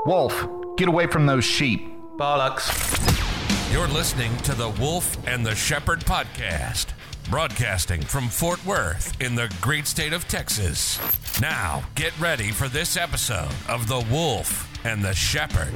Wolf, get away from those sheep. Bollocks. You're listening to the Wolf and the Shepherd podcast, broadcasting from Fort Worth in the great state of Texas. Now, get ready for this episode of the Wolf and the Shepherd.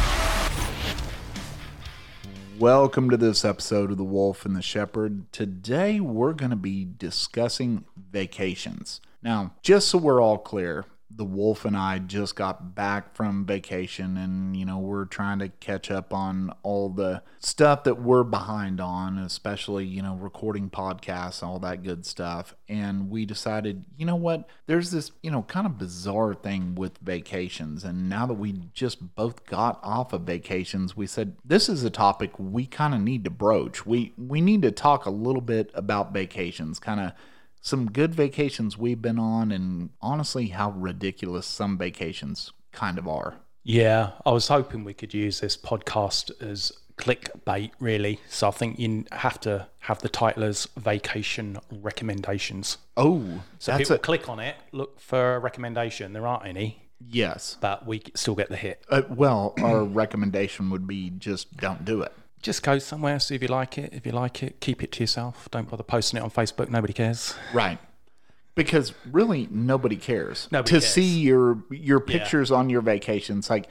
Welcome to this episode of the Wolf and the Shepherd. Today, we're going to be discussing vacations. Now, just so we're all clear, the Wolf and I just got back from vacation and, we're trying to catch up on all the stuff that we're behind on, especially, recording podcasts, all that good stuff. And we decided, there's this, kind of bizarre thing with vacations. And now that we just both got off of vacations, we said, this is a topic we kind of need to broach. We need to talk a little bit about vacations, kind of some good vacations we've been on, and honestly, how ridiculous some vacations kind of are. Yeah, I was hoping we could use this podcast as clickbait, really. So I think you have to have the title as Vacation Recommendations. Oh, so people click on it, look for a recommendation. There aren't any. Yes. But we still get the hit. Well, our recommendation would be just don't do it. Just go somewhere, see if you like it. If you like it, keep it to yourself. Don't bother posting it on Facebook. Nobody cares. Right. Because really, nobody cares. Nobody to cares. see your pictures on your vacations. Like,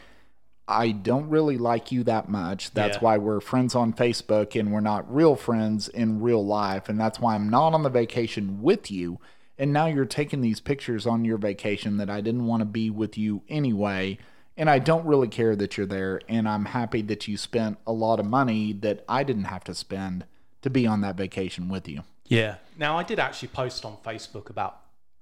I don't really like you that much. That's why we're friends on Facebook and we're not real friends in real life. And that's why I'm not on the vacation with you. And now you're taking these pictures on your vacation that I didn't want to be with you anyway. And I don't really care that you're there, and I'm happy that you spent a lot of money that I didn't have to spend to be on that vacation with you. Yeah. Now, I did actually post on Facebook about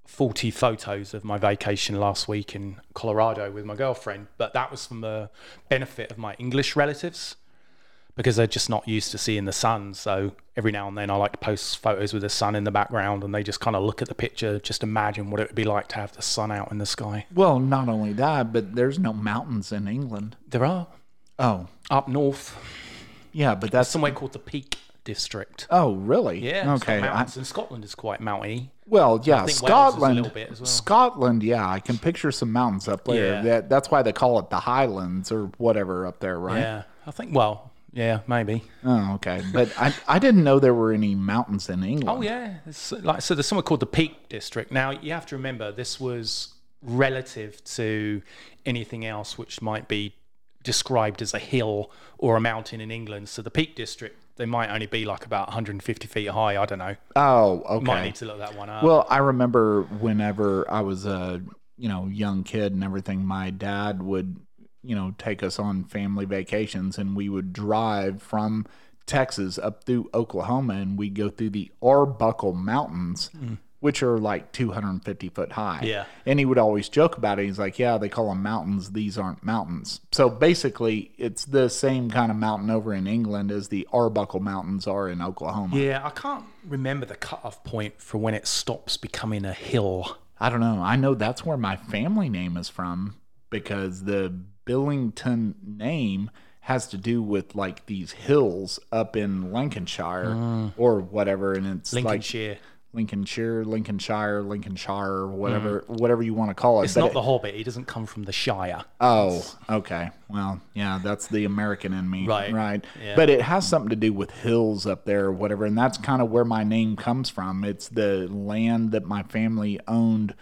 40 photos of my vacation last week in Colorado with my girlfriend, but that was from the benefit of my English relatives because they're just not used to seeing the sun. So every now and then I like to post photos with the sun in the background, and they just kind of look at the picture, just imagine what it would be like to have the sun out in the sky. Well, not only that, but there's no mountains in England. There are. Oh. Up north. Yeah, but that's somewhere called the Peak District. Oh, really? Yeah. Okay. Mountains in Scotland is quite mountainy. Well, yeah, I think Scotland. Wales is a little bit as well. Scotland, yeah, I can picture some mountains up there. Yeah. That's why they call it the Highlands or whatever up there, right? Yeah, I think. Well, yeah, maybe. Oh, okay. But I didn't know there were any mountains in England. Oh, yeah. So there's somewhere called the Peak District. Now, you have to remember, this was relative to anything else which might be described as a hill or a mountain in England. So the Peak District, they might only be like about 150 feet high. I don't know. Oh, okay. Might need to look that one up. Well, I remember whenever I was a young kid and everything, my dad would take us on family vacations, and we would drive from Texas up through Oklahoma, and we'd go through the Arbuckle Mountains, which are like 250 foot high. Yeah. And he would always joke about it. He's like, yeah, they call them mountains. These aren't mountains. So basically, it's the same kind of mountain over in England as the Arbuckle Mountains are in Oklahoma. Yeah, I can't remember the cutoff point for when it stops becoming a hill. I don't know. I know that's where my family name is from, because the Billington name has to do with like these hills up in Lincolnshire or whatever, and it's Lincolnshire. Lincolnshire, whatever you want to call it. It's not the Hobbit. He doesn't come from the Shire. Oh, okay. Well, yeah, that's the American in me. Right. Yeah. But it has something to do with hills up there or whatever, and that's kind of where my name comes from. It's the land that my family owned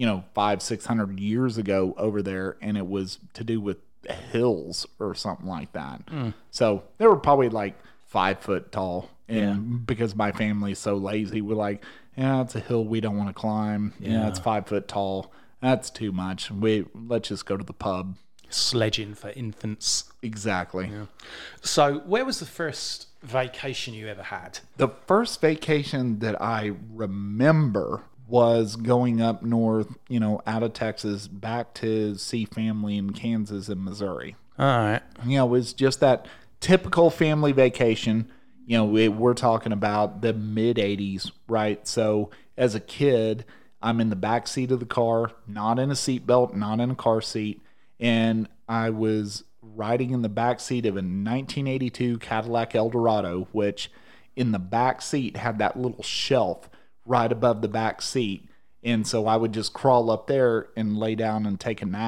500-600 years ago over there, and it was to do with hills or something like that. So they were probably like 5 foot tall, and because my family's so lazy, we're like, yeah, it's a hill we don't want to climb. Yeah, it's 5 foot tall. That's too much. Let's just go to the pub. Sledging for infants. Exactly. Yeah. So where was the first vacation you ever had? The first vacation that I remember was going up north, out of Texas, back to see family in Kansas and Missouri. All right. It was just that typical family vacation. We're talking about the mid-'80s, right? So as a kid, I'm in the back seat of the car, not in a seatbelt, not in a car seat, and I was riding in the back seat of a 1982 Cadillac Eldorado, which in the back seat had that little shelf right above the back seat. And so I would just crawl up there and lay down and take a nap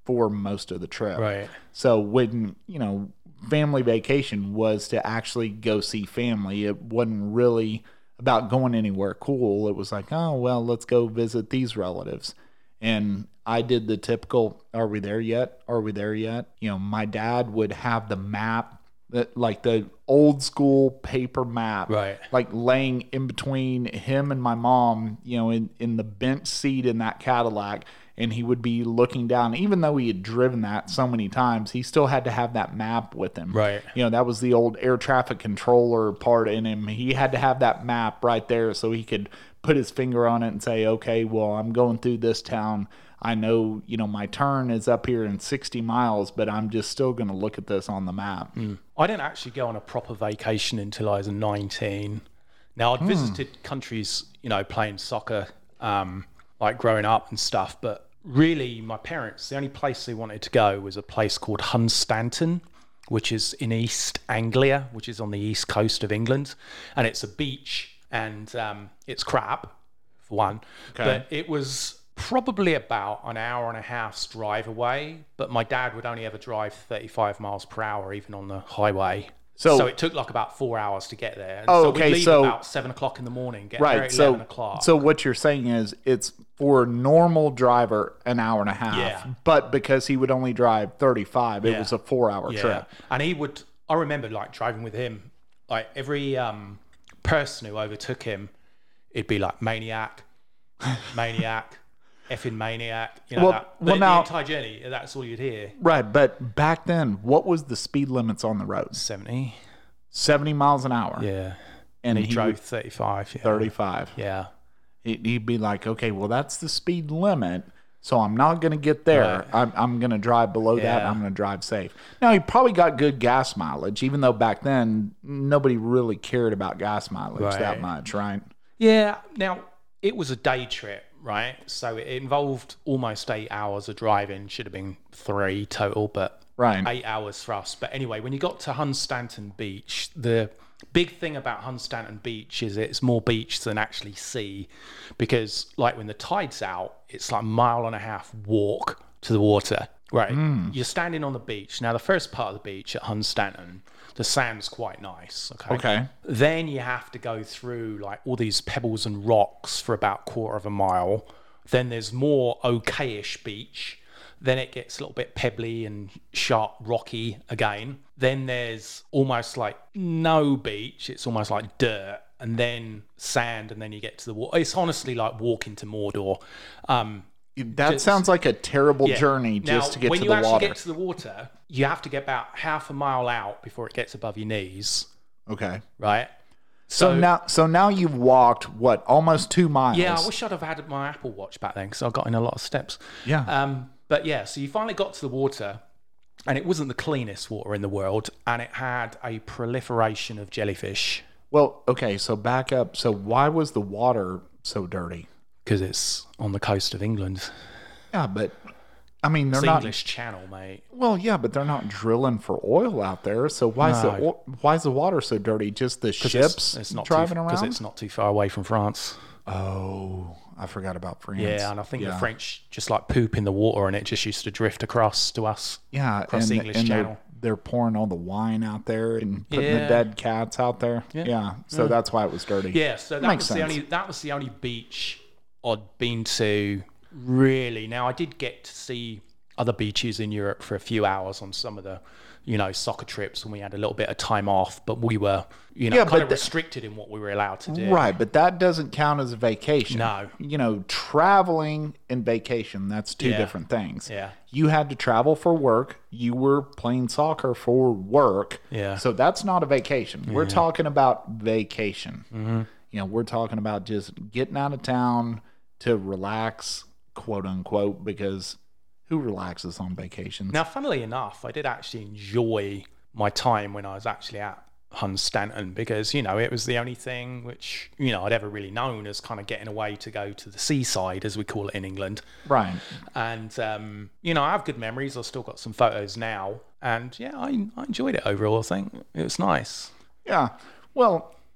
for most of the trip. Right. So when, family vacation was to actually go see family, it wasn't really about going anywhere cool. It was like, oh, well, let's go visit these relatives. And I did the typical, are we there yet? Are we there yet? My dad would have the map, like the old school paper map, Right. like laying in between him and my mom, in the bench seat in that Cadillac. And he would be looking down, even though he had driven that so many times, he still had to have that map with him. Right. That was the old air traffic controller part in him. He had to have that map right there so he could put his finger on it and say, okay, well, I'm going through this town. I know, my turn is up here in 60 miles, but I'm just still going to look at this on the map. I didn't actually go on a proper vacation until I was 19. Now, I'd visited countries, playing soccer, like growing up and stuff, but really, my parents, the only place they wanted to go was a place called Hunstanton, which is in East Anglia, which is on the east coast of England. And it's a beach, and it's crap, for one. Okay. But it was probably about an hour and a half's drive away. But my dad would only ever drive 35 miles per hour, even on the highway. So it took like about 4 hours to get there. And so we'd leave about 7 o'clock in the morning, get there at 11 o'clock. So what you're saying is it's for a normal driver an hour and a half. Yeah. But because he would only drive 35, it was a 4-hour trip. And I remember like driving with him, like every person who overtook him, it'd be like maniac, effing maniac. The entire journey, that's all you'd hear. Right, but back then, what was the speed limits on the road? 70. 70 miles an hour. Yeah. And he drove would, 35. Yeah. 35. Yeah. He'd be like, okay, well, that's the speed limit, so I'm not going to get there. Right. I'm going to drive below that, and I'm going to drive safe. Now, he probably got good gas mileage, even though back then, nobody really cared about gas mileage that much, right? Yeah. Now, it was a day trip, right? So it involved almost 8 hours of driving. Should have been 3 total, but 8 hours for us. But anyway, when you got to Hunstanton Beach, the big thing about Hunstanton Beach is it's more beach than actually sea, because like when the tide's out, it's like a 1.5 mile walk to the water, right? You're standing on the beach. Now, the first part of the beach at Hunstanton, the sand's quite nice. Okay. Then you have to go through like all these pebbles and rocks for about 1/4 mile. Then there's more okayish beach. Then it gets a little bit pebbly and sharp, rocky again. Then there's almost like no beach. It's almost like dirt, and then sand, and then you get to the water. It's honestly like walking to Mordor. That sounds like a terrible journey just to get to the water. When you actually get to the water, you have to get about 1/2 mile out before it gets above your knees. Okay. Right? So now you've walked, what, almost 2 miles? Yeah, I wish I'd have had my Apple Watch back then, because I got in a lot of steps. Yeah. But yeah, so you finally got to the water, and it wasn't the cleanest water in the world, and it had a proliferation of jellyfish. Well, okay, so back up. So why was the water so dirty? Because it's on the coast of England. Yeah, but I mean, they're it's not English Channel, mate. Well, yeah, but they're not drilling for oil out there. So why is the water so dirty? Just the ships it's not driving around? Because it's not too far away from France. Oh, I forgot about France. Yeah, and I think the French just like poop in the water, and it just used to drift across to us. Yeah, across the English Channel. They're pouring all the wine out there and putting the dead cats out there. Yeah. So that's why it was dirty. Yeah, so that was the only beach I'd been to, really. Now, I did get to see other beaches in Europe for a few hours on some of the, soccer trips when we had a little bit of time off, but we were, kind of restricted in what we were allowed to do. Right, but that doesn't count as a vacation. No. Traveling and vacation, that's two different things. Yeah. You had to travel for work. You were playing soccer for work. Yeah. So that's not a vacation. We're talking about vacation. Mm-hmm. We're talking about just getting out of town to relax, quote unquote, because who relaxes on vacations? Now, funnily enough, I did actually enjoy my time when I was actually at Hunstanton, because, it was the only thing which, I'd ever really known as kind of getting away to go to the seaside, as we call it in England. Right. And, I have good memories. I've still got some photos now. And, I enjoyed it overall, I think. It was nice. Yeah. Well,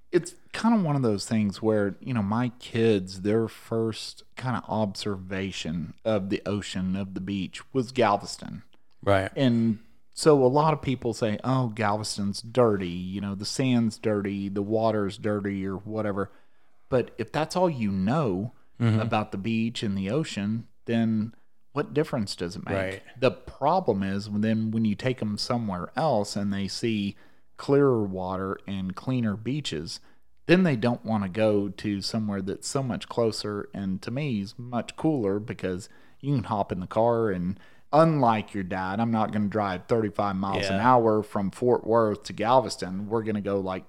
it's kind of one of those things where, my kids, their first kind of observation of the ocean, of the beach, was Galveston. Right. And so a lot of people say, oh, Galveston's dirty, the sand's dirty, the water's dirty, or whatever. But if that's all you know about the beach and the ocean, then what difference does it make? Right. The problem is then when you take them somewhere else and they see clearer water and cleaner beaches, then they don't want to go to somewhere that's so much closer and to me is much cooler because you can hop in the car and unlike your dad, I'm not going to drive 35 miles an hour from Fort Worth to Galveston. We're going to go like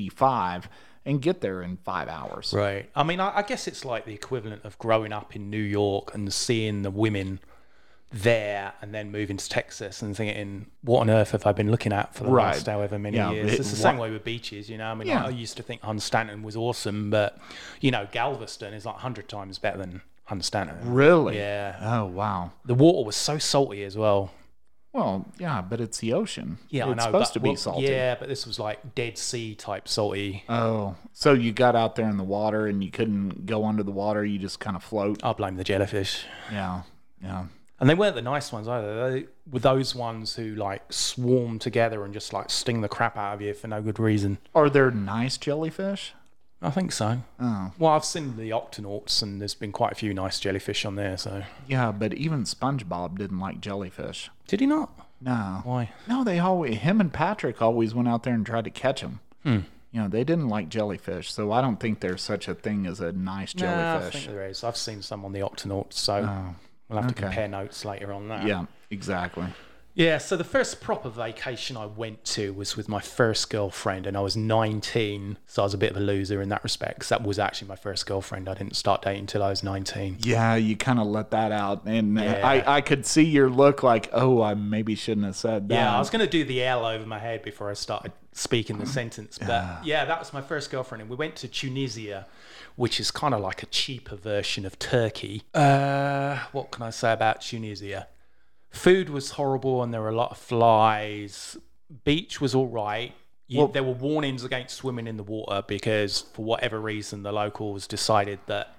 85 and get there in 5 hours. Right. I mean, I guess it's like the equivalent of growing up in New York and seeing the women there and then moving to Texas and thinking, what on earth have I been looking at for the last however many years? It's the same way with beaches, I mean, I used to think Hunstanton was awesome, but, Galveston is like 100 times better than Hunstanton. Really? Yeah. Oh, wow. The water was so salty as well. Well, yeah, but it's the ocean. Yeah, it's I know. supposed to be salty. Yeah, but this was like Dead Sea type salty. Oh, so you got out there in the water and you couldn't go under the water. You just kind of float. I blame the jellyfish. Yeah. And they weren't the nice ones either. They were those ones who like swarm together and just like sting the crap out of you for no good reason. Are there nice jellyfish? I think so. Oh. Well, I've seen the Octonauts and there's been quite a few nice jellyfish on there, so. Yeah, but even SpongeBob didn't like jellyfish. Did he not? No. Why? No, him and Patrick always went out there and tried to catch them. They didn't like jellyfish, so I don't think there's such a thing as a nice jellyfish. No, I think there is. I've seen some on the Octonauts, so we'll have to compare notes later on that. Yeah, exactly. Yeah, so the first proper vacation I went to was with my first girlfriend, and I was 19, so I was a bit of a loser in that respect, because that was actually my first girlfriend. I didn't start dating until I was 19. Yeah, you kind of let that out, and I could see your look like, oh, I maybe shouldn't have said that. Yeah, I was going to do the L over my head before I started speaking the sentence, but yeah, that was my first girlfriend, and we went to Tunisia, which is kind of like a cheaper version of Turkey. What can I say about Tunisia? Food was horrible and there were a lot of flies. Beach was all right. There were warnings against swimming in the water because for whatever reason the locals decided that,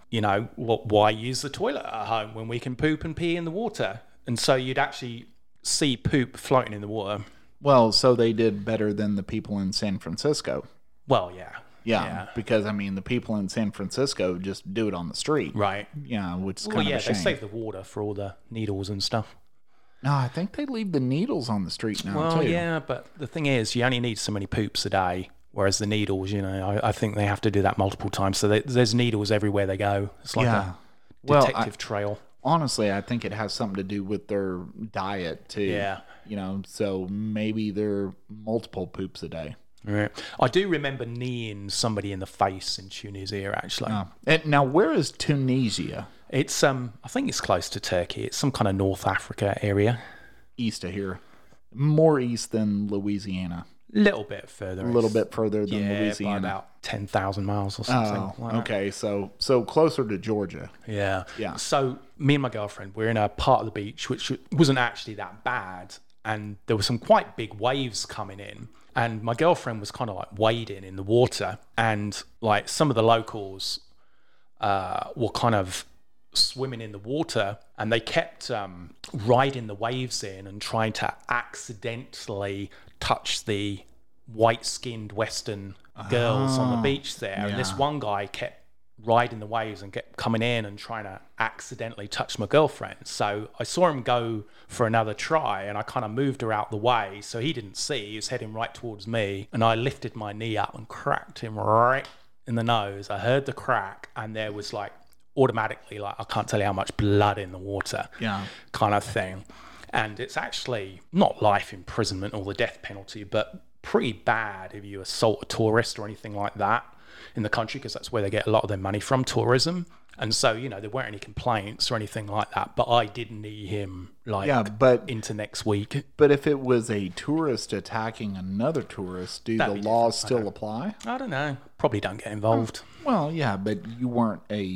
why use the toilet at home when we can poop and pee in the water? And so you'd actually see poop floating in the water. Well, so they did better than the people in San Francisco. Well, yeah. Yeah, because, the people in San Francisco just do it on the street. Right. Yeah, which is kind of a shame. They save the water for all the needles and stuff. No, I think they leave the needles on the street now, too. Well, too. yeah, but the thing is, you only need so many poops a day, whereas the needles, I think they have to do that multiple times. So there's needles everywhere they go. It's like a detective trail. Honestly, I think it has something to do with their diet, too. Yeah. So maybe they're multiple poops a day. Right. I do remember kneeing somebody in the face in Tunisia, actually. And now, where is Tunisia? It's I think it's close to Turkey. It's some kind of North Africa area. East of here. More east than Louisiana. Little bit further. A little bit further than Louisiana. By about 10,000 miles or something. Oh, okay. So closer to Georgia. Yeah. Yeah. So me and my girlfriend, we're in a part of the beach which wasn't actually that bad. And there were some quite big waves coming in. And my girlfriend was kind of like wading in the water. And like some of the locals were kind of swimming in the water, and they kept riding the waves in and trying to accidentally touch the white-skinned Western girls on the beach there. Yeah. And this one guy kept riding the waves and kept coming in and trying to accidentally touch my girlfriend. So I saw him go for another try, and I kind of moved her out the way so he didn't see. He was heading right towards me, and I lifted my knee up and cracked him right in the nose. I heard the crack, and there was like automatically, like, I can't tell you how much blood in the water, kind of thing. And it's actually not life imprisonment or the death penalty, but pretty bad if you assault a tourist or anything like that in the country, because that's where they get a lot of their money from, tourism. And so, there weren't any complaints or anything like that, but I did knee him into next week. But if it was a tourist attacking another tourist, do the laws still apply? I don't know. Probably don't get involved. Well, yeah, but you weren't a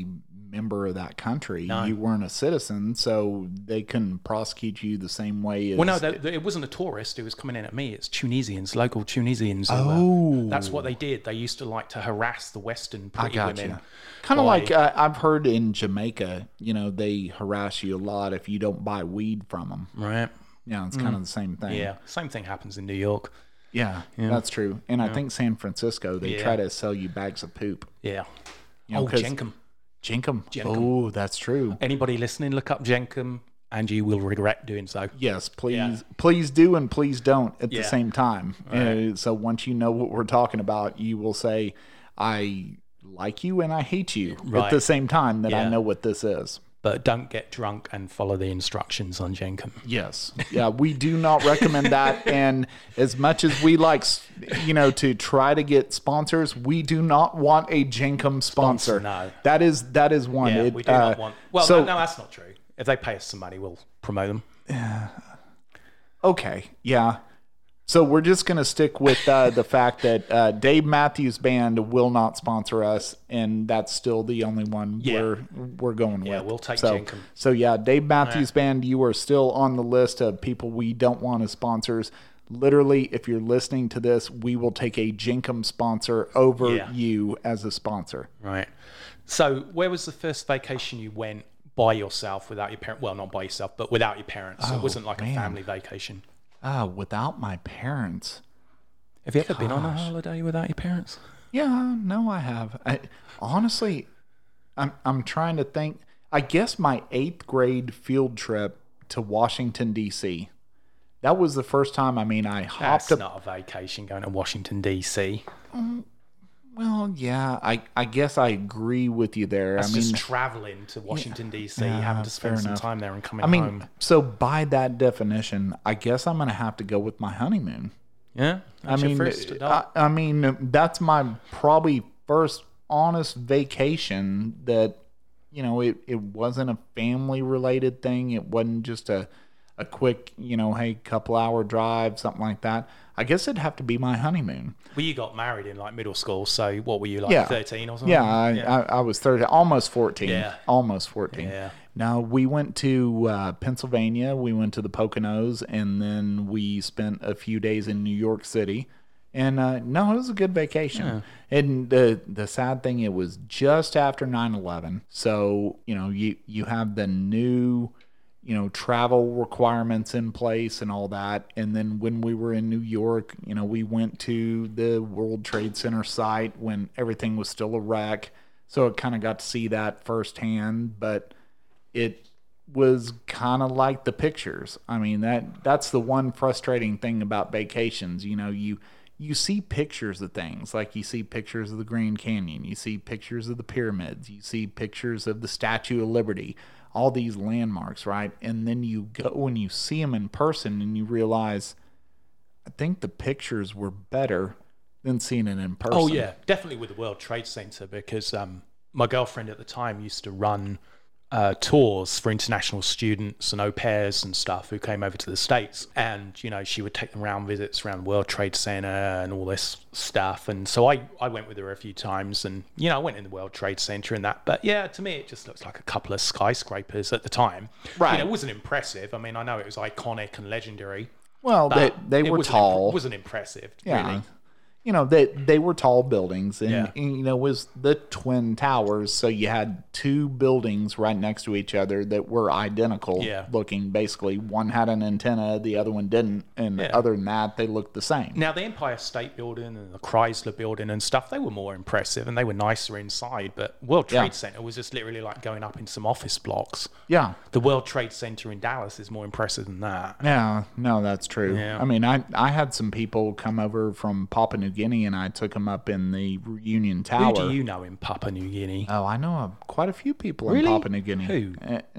member of that country. No. You weren't a citizen, so they couldn't prosecute you the same way as... Well, no, it wasn't a tourist who was coming in at me. It's Tunisians, local Tunisians. That's what they did. They used to like to harass the Western pretty women. Kind of like I've heard in Jamaica, they harass you a lot if you don't buy weed from them. Right. Yeah, it's kind of the same thing. Yeah, same thing happens in New York. Yeah, that's true. And I think San Francisco, they try to sell you bags of poop. Yeah. Jenkem. Jenkem. Oh, that's true. Anybody listening, look up Jenkem, and you will regret doing so. Yes, please do and please don't at the same time. Right. So once you know what we're talking about, you will say, I like you and I hate you at the same time that I know what this is. But don't get drunk and follow the instructions on Jenkem. Yes. Yeah, we do not recommend that. And as much as we like, to try to get sponsors, we do not want a Jenkem sponsor. No. That is one. Yeah, we do not want... Well, no, that's not true. If they pay us some money, we'll promote them. Okay, yeah. So we're just going to stick with the fact that Dave Matthews Band will not sponsor us, and that's still the only one we're going with. Yeah, we'll take Jenkem. So yeah, Dave Matthews Band, you are still on the list of people we don't want as sponsors. Literally, if you're listening to this, we will take a Jenkem sponsor over you as a sponsor. Right. So where was the first vacation you went by yourself without your parents? Well, not by yourself, but without your parents. It wasn't like a family vacation. Without my parents. Have you ever been on a holiday without your parents? Yeah, no, I have. Honestly, I'm trying to think. I guess my 8th grade field trip to Washington, D.C. That was the first time, I hopped... That's not a vacation, going to Washington, D.C. Well, yeah, I guess I agree with you there. That's just traveling to Washington, D.C., having to spend some time there and coming home. So by that definition, I guess I'm going to have to go with my honeymoon. Yeah? That's my probably first honest vacation that, it wasn't a family-related thing. It wasn't just a quick, hey, couple-hour drive, something like that. I guess it'd have to be my honeymoon. Well, you got married in middle school, so what were you, 13 or something? Yeah, I was 30, almost 14. Yeah. Almost 14. Yeah. Now, we went to Pennsylvania, we went to the Poconos, and then we spent a few days in New York City. And no, it was a good vacation. Yeah. And the sad thing, it was just after 9/11. So, you have the new... travel requirements in place and all that. And then when we were in New York, we went to the World Trade Center site when everything was still a wreck. So it kind of got to see that firsthand, but it was kind of like the pictures. That's the one frustrating thing about vacations. You see pictures of things, like you see pictures of the Grand Canyon, you see pictures of the pyramids, you see pictures of the Statue of Liberty, all these landmarks, right? And then you go and you see them in person and you realize, I think the pictures were better than seeing it in person. Oh, yeah, definitely with the World Trade Center, because my girlfriend at the time used to run tours for international students and au pairs and stuff who came over to the States. And, she would take them around visits around the World Trade Center and all this stuff. And so I went with her a few times and, I went in the World Trade Center and that. But yeah, to me, it just looks like a couple of skyscrapers at the time. Right. It wasn't impressive. I know it was iconic and legendary. Well, they were tall. It wasn't impressive, yeah. really. They were tall buildings, and it was the Twin Towers, so you had two buildings right next to each other that were identical looking. Basically, one had an antenna, the other one didn't, and other than that, they looked the same. Now, the Empire State Building and the Chrysler Building and stuff, they were more impressive, and they were nicer inside, but World Trade Center was just literally like going up in some office blocks. Yeah. The World Trade Center in Dallas is more impressive than that. Yeah, no, that's true. Yeah. I had some people come over from Papua New Guinea, and I took them up in the Reunion Tower. Who do you know in Papua New Guinea? Oh, I know quite a few people really? in Papua New Guinea. Who?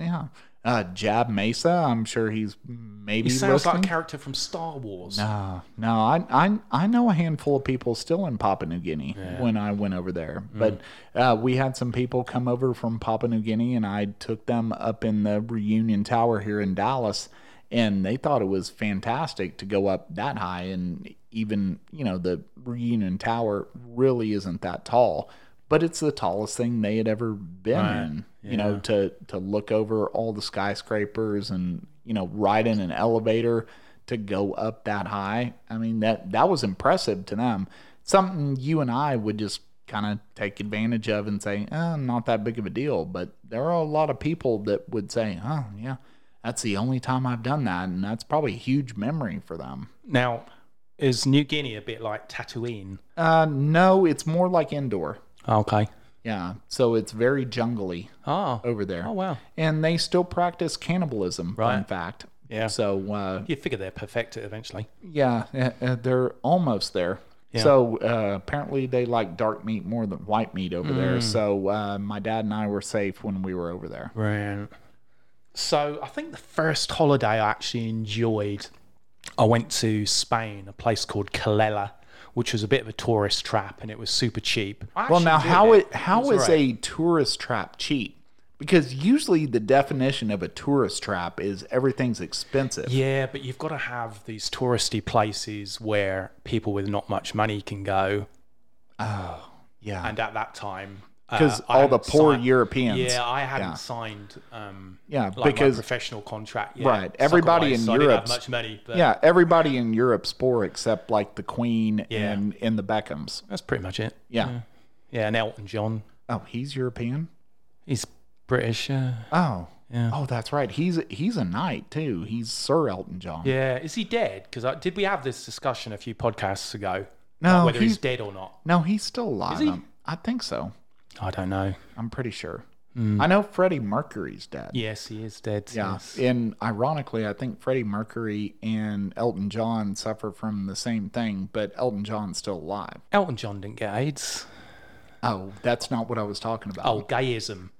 Jab Mesa. I'm sure he's maybe. He sounds listening. like a character from Star Wars. No. I know a handful of people still in Papua New Guinea when I went over there. But we had some people come over from Papua New Guinea, and I took them up in the Reunion Tower here in Dallas. And they thought it was fantastic to go up that high. And even, the Reunion Tower really isn't that tall. but it's the tallest thing they had ever been Right. in. Yeah. You know, to look over all the skyscrapers and, you know, ride in an elevator to go up that high. I mean, that was impressive to them. Something you and I would just kind of take advantage of and say, not that big of a deal. But there are a lot of people that would say, oh, yeah, that's the only time I've done that. And that's probably a huge memory for them. Now, is New Guinea a bit like Tatooine? No, it's more like indoor. Okay. Yeah. So it's very jungly Oh. over there. Oh, wow. And they still practice cannibalism, fun Right. fact. Yeah. So, You figure they'll perfect it eventually. yeah, they're almost there. Yeah. So apparently they like dark meat more than white meat over there. So my dad and I were safe when we were over there. Right. So I think the first holiday I actually enjoyed, I went to Spain, a place called Calella, which was a bit of a tourist trap, and it was super cheap. Well, now how is alright. a tourist trap cheap? Because usually the definition of a tourist trap is everything's expensive. Yeah, but you've got to have these touristy places where people with not much money can go. Yeah. And at that time, Because I all the hadn't poor signed- Europeans. Yeah, I hadn't Yeah. signed. Yeah, like because- my professional contract. Yet, Right, everybody soccer-wise, in so I didn't Europe's- have much money. But Yeah, everybody in Europe's poor except like the Queen Yeah. and the Beckhams. that's pretty much it. Yeah. Yeah, and Elton John, Oh, he's European? he's British. Oh. Yeah. Oh, that's right. He's a knight too. He's Sir Elton John. Yeah, is he dead? Because did we have this discussion a few podcasts ago? No, Like whether he's he's- dead or not. No, he's still alive. he? I think so. I don't know. I'm pretty sure. I know Freddie Mercury's dead. Yes, he is dead. Yeah. Yes. And ironically, I think Freddie Mercury and Elton John suffer from the same thing, but Elton John's still alive. Elton John didn't get AIDS. Oh, that's not what I was talking about. Oh, gayism.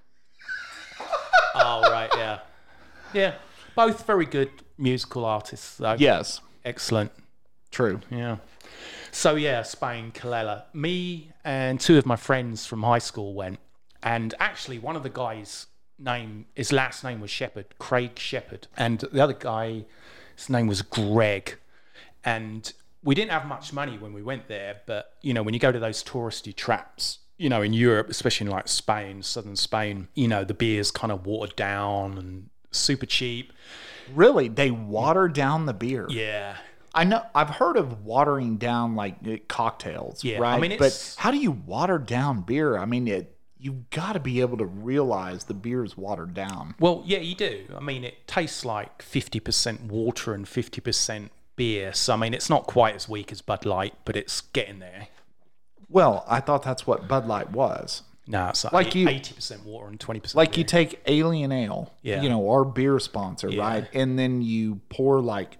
Oh, right, yeah. Yeah, both very good musical artists, though. Yes. Excellent. True. Yeah. So, yeah, Spain, Calella. Me and two of my friends from high school went. And actually, one of the guys' his last name was Shepherd, Craig Shepherd. And the other guy, his name was Greg. And we didn't have much money when we went there. But, you know, when you go to those touristy traps, you know, in Europe, especially in like Spain, southern Spain, you know, the beer's kind of watered down and super cheap. Really? They water down the beer? Yeah. I know. I've heard of watering down like cocktails, Yeah, I right? mean, it's- but how do you water down beer? I mean, you've got to be able to realize the beer is watered down. Well, yeah, you do. I mean, it tastes like 50% water and 50% beer. So, I mean, it's not quite as weak as Bud Light, but it's getting there. Well, I thought that's what Bud Light was. No, it's like, Like you- 80% water and 20% Like beer. you take Alien Ale, Yeah. you know, our beer sponsor, Yeah. right? And then you pour like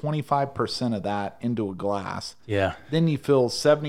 25% of that into a glass. Yeah. Then you fill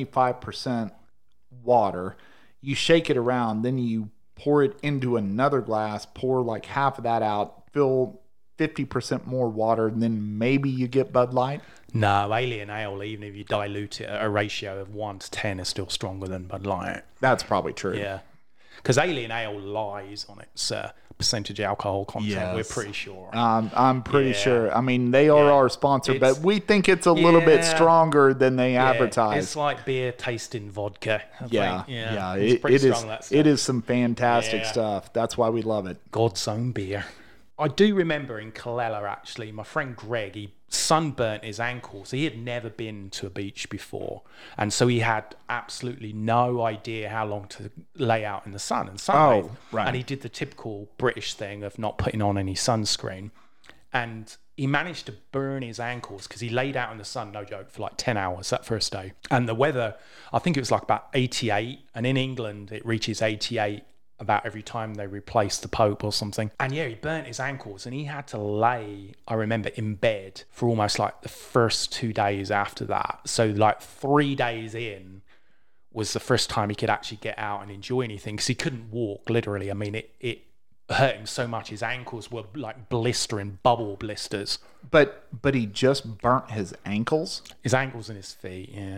75% water. You shake it around. Then you pour it into another glass, pour like half of that out, fill 50% more water, and then maybe you get Bud Light. No, Alien Ale, even if you dilute it at a ratio of 1 to 10, is still stronger than Bud Light. That's probably true. Yeah. Because Alien Ale lies on its percentage alcohol content, we're Yes. pretty sure. I'm pretty Yeah. sure. I mean, they are Yeah. our sponsor, It's- but we think it's a little bit Yeah. stronger than they Yeah, advertise. It's like beer tasting vodka. I Yeah, think. yeah, It's pretty it is. strong, that stuff. It is some fantastic Yeah. stuff. That's why we love it. God's own beer. I do remember in Calella, actually, my friend Greg, he sunburnt his ankles. He had never been to a beach before. And so he had absolutely no idea how long to lay out in the sun and sunbathe. Oh, right. And he did the typical British thing of not putting on any sunscreen. And he managed to burn his ankles because he laid out in the sun, no joke, for like 10 hours that first day. And the weather, I think it was like about 88. And in England, it reaches 88 about every time they replace the Pope or something. And yeah, he burnt his ankles and he had to lay, I remember, in bed for almost like the first 2 days after that. So like 3 days in was the first time he could actually get out and enjoy anything because he couldn't walk, literally. I mean, it hurt him so much. His ankles were like blistering, bubble blisters. But he just burnt his ankles. His ankles and his feet, yeah.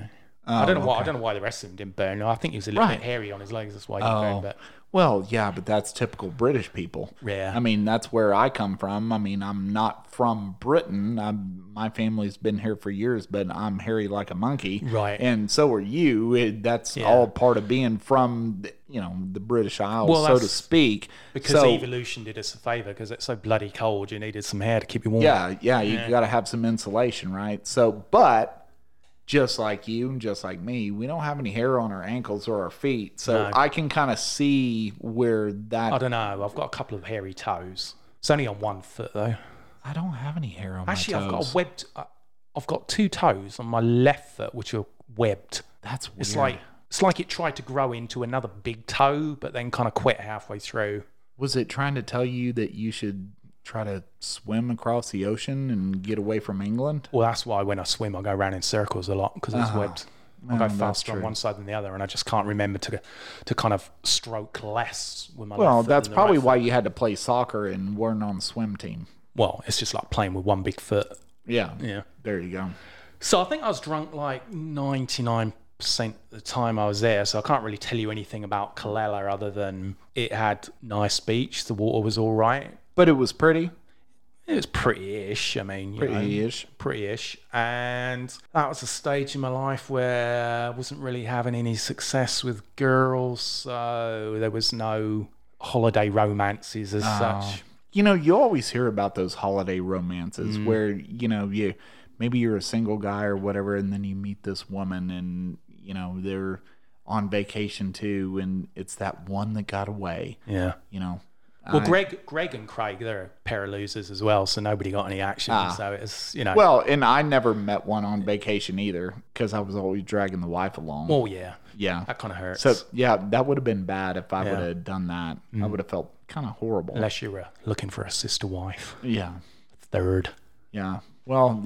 I don't know why the rest of them didn't burn. I think he was a little bit hairy on his legs. That's why he didn't burn. But well, yeah, but that's typical British people. Yeah. I mean, that's where I come from. I mean, I'm not from Britain. My family's been here for years, but I'm hairy like a monkey. Right. And so are you. That's all part of being from, the British Isles, so to speak. Because evolution did us a favor, because it's so bloody cold, you needed some hair to keep you warm. Yeah, you got to have some insulation, right? So, but just like you and just like me, we don't have any hair on our ankles or our feet. So I can kind of see where that... I don't know. I've got a couple of hairy toes. It's only on one foot, though. I don't have any hair on my toes. Actually, I've got 2 toes on my left foot, which are webbed. That's weird. It's like it tried to grow into another big toe, but then kind of quit halfway through. Was it trying to tell you that you should try to swim across the ocean and get away from England? Well, that's why when I swim, I go around in circles a lot, because it's webbed. I go faster on one side than the other, and I just can't remember to kind of stroke less with my left foot. Well, that's probably why you had to play soccer and weren't on the swim team. Well, it's just like playing with one big foot. Yeah. Yeah. There you go. So I think I was drunk like 99% of the time I was there, so I can't really tell you anything about Colella other than it had nice beach, the water was all right. But it was pretty? It was pretty-ish, I mean. Pretty-ish. And that was a stage in my life where I wasn't really having any success with girls, so there was no holiday romances as such. You always hear about those holiday romances where, maybe you're a single guy or whatever, and then you meet this woman and, they're on vacation too, and it's that one that got away. Yeah. Well, Greg and Craig, they're a pair of losers as well, so nobody got any action. So it's, Well, and I never met one on vacation either, because I was always dragging the wife along. Well, yeah. Yeah. That kind of hurts. So, yeah, that would have been bad if I would have done that. I would have felt kind of horrible. Unless you were looking for a sister wife. Yeah. Third. Yeah. Well,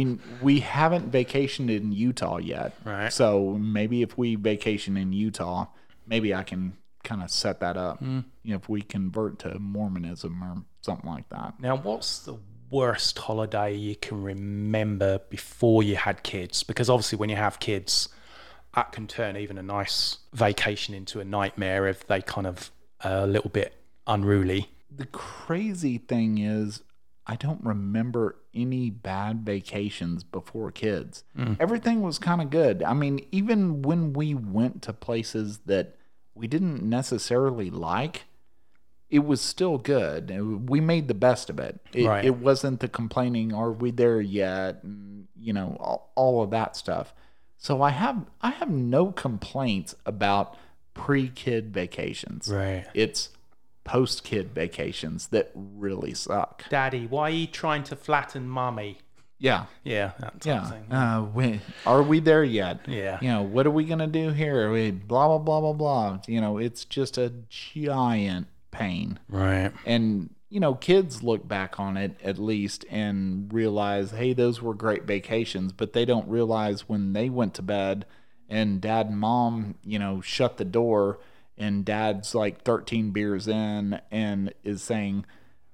we haven't vacationed in Utah yet. Right. So maybe if we vacation in Utah, maybe I can kind of set that up. If we convert to Mormonism or something like that. Now, what's the worst holiday you can remember before you had kids? Because obviously when you have kids, that can turn even a nice vacation into a nightmare if they kind of are a little bit unruly. The crazy thing is, I don't remember any bad vacations before kids. Everything was kind of good. I mean, even when we went to places that we didn't necessarily like, it was still good. We made the best of it. It wasn't the complaining, are we there yet? And, all of that stuff. So I have no complaints about pre-kid vacations. Right. It's post-kid vacations that really suck. Daddy, why are you trying to flatten mommy? Yeah. Yeah. That's what I'm saying. Are we there yet? Yeah. What are we going to do here? Blah, blah, blah, blah, blah. It's just a giant pain. Right. And, kids look back on it at least and realize, hey, those were great vacations, but they don't realize when they went to bed and dad and mom, shut the door, and dad's like 13 beers in and is saying,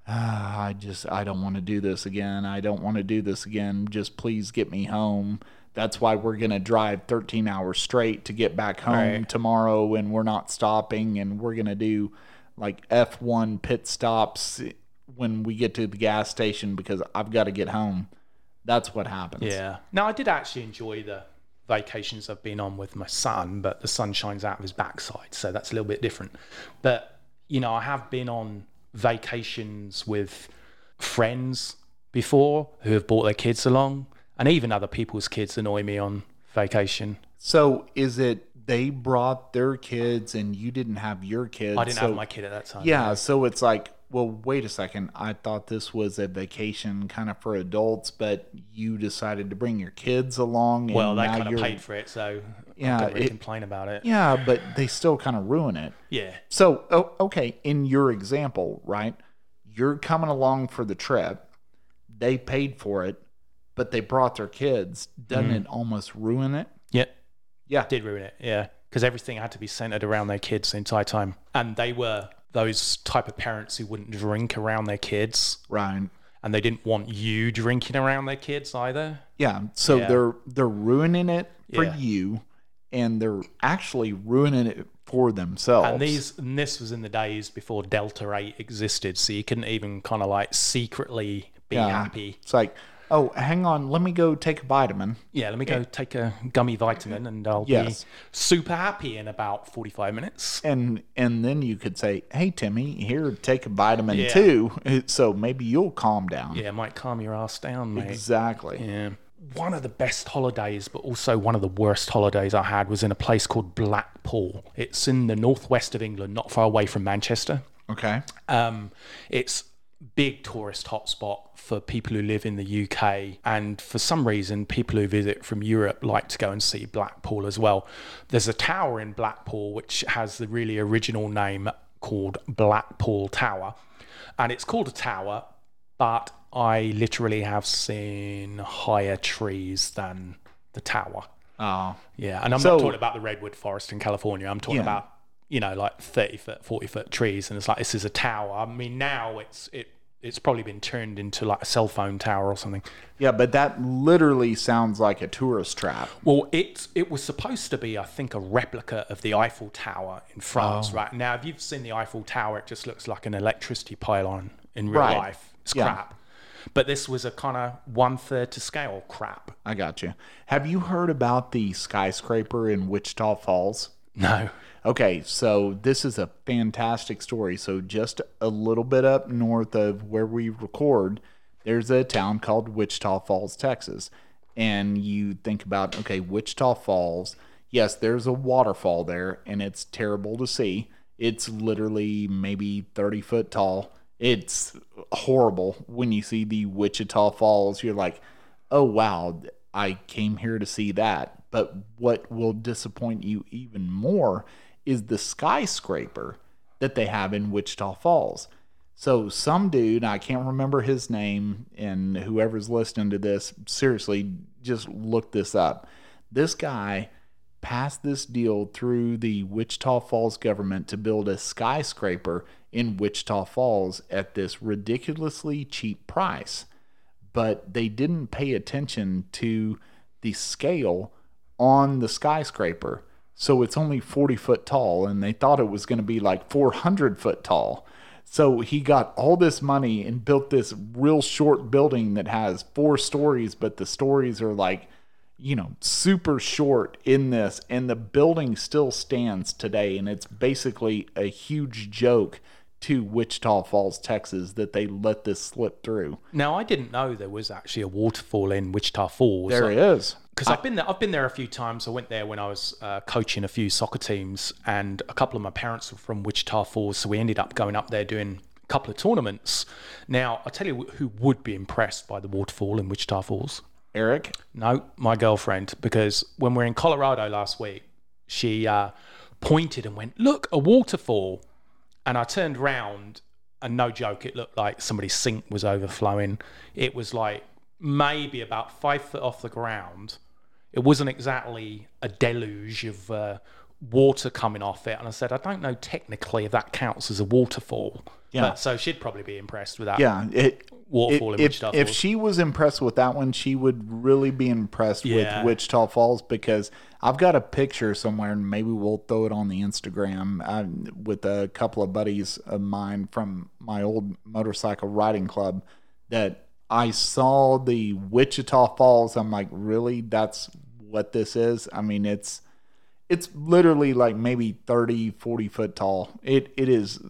I don't want to do this again. I don't want to do this again. Just please get me home. That's why we're going to drive 13 hours straight to get back home tomorrow, and we're not stopping, and we're going to do like F1 pit stops when we get to the gas station because I've got to get home. That's what happens. Yeah. Now, I did actually enjoy the vacations I've been on with my son, but the sun shines out of his backside, so that's a little bit different. But I have been on vacations with friends before who have brought their kids along, and even other people's kids annoy me on vacation. So is it they brought their kids and you didn't have your kids? I didn't have my kid at that time. Yeah, so it's like, well, wait a second. I thought this was a vacation kind of for adults, but you decided to bring your kids along. Well, they kind of paid for it, so I don't really complain about it. Yeah, but they still kind of ruin it. Yeah. So, okay, in your example, right, you're coming along for the trip. They paid for it, but they brought their kids. Doesn't it almost ruin it? Yeah. It did ruin it, yeah. Because everything had to be centered around their kids the entire time. And they were those type of parents who wouldn't drink around their kids. Right. And they didn't want you drinking around their kids either. Yeah. So they're ruining it for you, and they're actually ruining it for themselves. And this was in the days before Delta 8 existed, so you couldn't even kind of like secretly be happy. It's like, oh, hang on, let me go take a vitamin. Yeah, let me go take a gummy vitamin and I'll be super happy in about 45 minutes. And then you could say, hey, Timmy, here, take a vitamin too, so maybe you'll calm down. Yeah, it might calm your ass down, mate. Exactly. Yeah. One of the best holidays, but also one of the worst holidays I had was in a place called Blackpool. It's in the northwest of England, not far away from Manchester. Okay. It's big tourist hotspot for people who live in the UK, and for some reason people who visit from Europe like to go and see Blackpool as well. There's a tower in Blackpool which has the really original name called Blackpool Tower, and it's called a tower, but I literally have seen higher trees than the tower. Oh. Yeah, and I'm not talking about the redwood forest in California. I'm talking about, like 30-foot, 40-foot trees, and it's like, this is a tower. I mean, now it's probably been turned into like a cell phone tower or something. Yeah, but that literally sounds like a tourist trap. Well, it was supposed to be, I think, a replica of the Eiffel Tower in France, right? Now, if you've seen the Eiffel Tower, it just looks like an electricity pylon in real life. It's crap. But this was a kind of 1/3 to scale crap. I got you. Have you heard about the skyscraper in Wichita Falls? No. Okay, so this is a fantastic story. So just a little bit up north of where we record, there's a town called Wichita Falls, Texas. And you think about, okay, Wichita Falls, yes, there's a waterfall there, and it's terrible to see. It's literally maybe 30 foot tall. It's horrible when you see the Wichita Falls. You're like, oh, wow, I came here to see that. But what will disappoint you even more is the skyscraper that they have in Wichita Falls. So some dude, I can't remember his name, and whoever's listening to this, seriously, just look this up. This guy passed this deal through the Wichita Falls government to build a skyscraper in Wichita Falls at this ridiculously cheap price. But they didn't pay attention to the scale on the skyscraper. So it's only 40 foot tall, and they thought it was going to be like 400 foot tall. So he got all this money and built this real short building that has 4 stories, but the stories are like, super short in this. And the building still stands today, and it's basically a huge joke to Wichita Falls, Texas, that they let this slip through. Now, I didn't know there was actually a waterfall in Wichita Falls. There is. Because I've been there a few times. I went there when I was coaching a few soccer teams, and a couple of my parents were from Wichita Falls, so we ended up going up there doing a couple of tournaments. Now, I'll tell you who would be impressed by the waterfall in Wichita Falls. Eric? No, my girlfriend, because when we were in Colorado last week, she pointed and went, "Look, a waterfall." And I turned around, and no joke, it looked like somebody's sink was overflowing. It was like maybe about 5 foot off the ground. It wasn't exactly a deluge of water coming off it. And I said, I don't know technically if that counts as a waterfall. Yeah. But, so she'd probably be impressed with that. Yeah. Waterfall in Wichita Falls. If she was impressed with that one, she would really be impressed with Wichita Falls, because I've got a picture somewhere, and maybe we'll throw it on the Instagram with a couple of buddies of mine from my old motorcycle riding club, that I saw the Wichita Falls. I'm like, really? That's what this is? I mean, it's literally like maybe 30, 40 foot tall. It is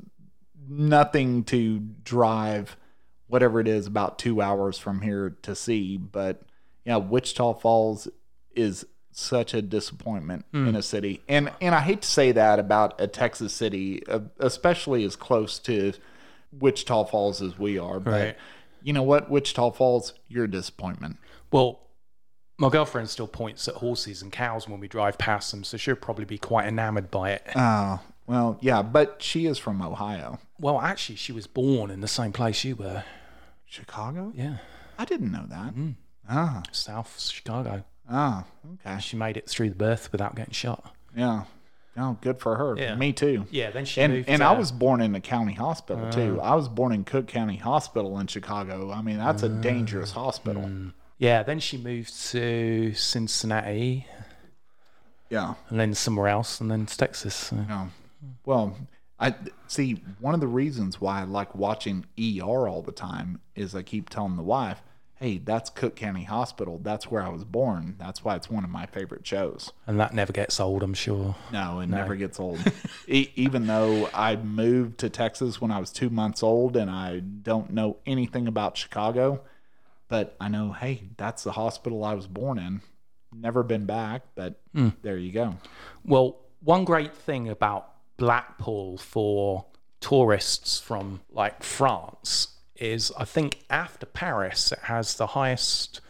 nothing to drive whatever it is about 2 hours from here to see. But yeah, Wichita Falls is such a disappointment in a city. And I hate to say that about a Texas city, especially as close to Wichita Falls as we are. But right. You know what? Wichita Falls, you're a disappointment. Well, my girlfriend still points at horses and cows when we drive past them, so she'll probably be quite enamored by it. Oh, well, yeah, but she is from Ohio. Well, actually, she was born in the same place you were. Chicago? Yeah. I didn't know that. South Chicago. Oh, okay. She made it through the birth without getting shot. Yeah. Oh, good for her. Yeah. Me too. Yeah, then she moved and I was born in a county hospital too. I was born in Cook County Hospital in Chicago. I mean, that's a dangerous hospital. Yeah, then she moved to Cincinnati. Yeah. and then somewhere else, and then to Texas. So. Yeah. Well, I see one of the reasons why I like watching ER all the time is I keep telling the wife, hey, that's Cook County Hospital. That's where I was born. That's why it's one of my favorite shows. And that never gets old, I'm sure. No, it never gets old. Even though I moved to Texas when I was 2 months old and I don't know anything about Chicago, but I know, hey, that's the hospital I was born in. Never been back, but there you go. Well, one great thing about Blackpool for tourists from like France is I think after Paris it has the highest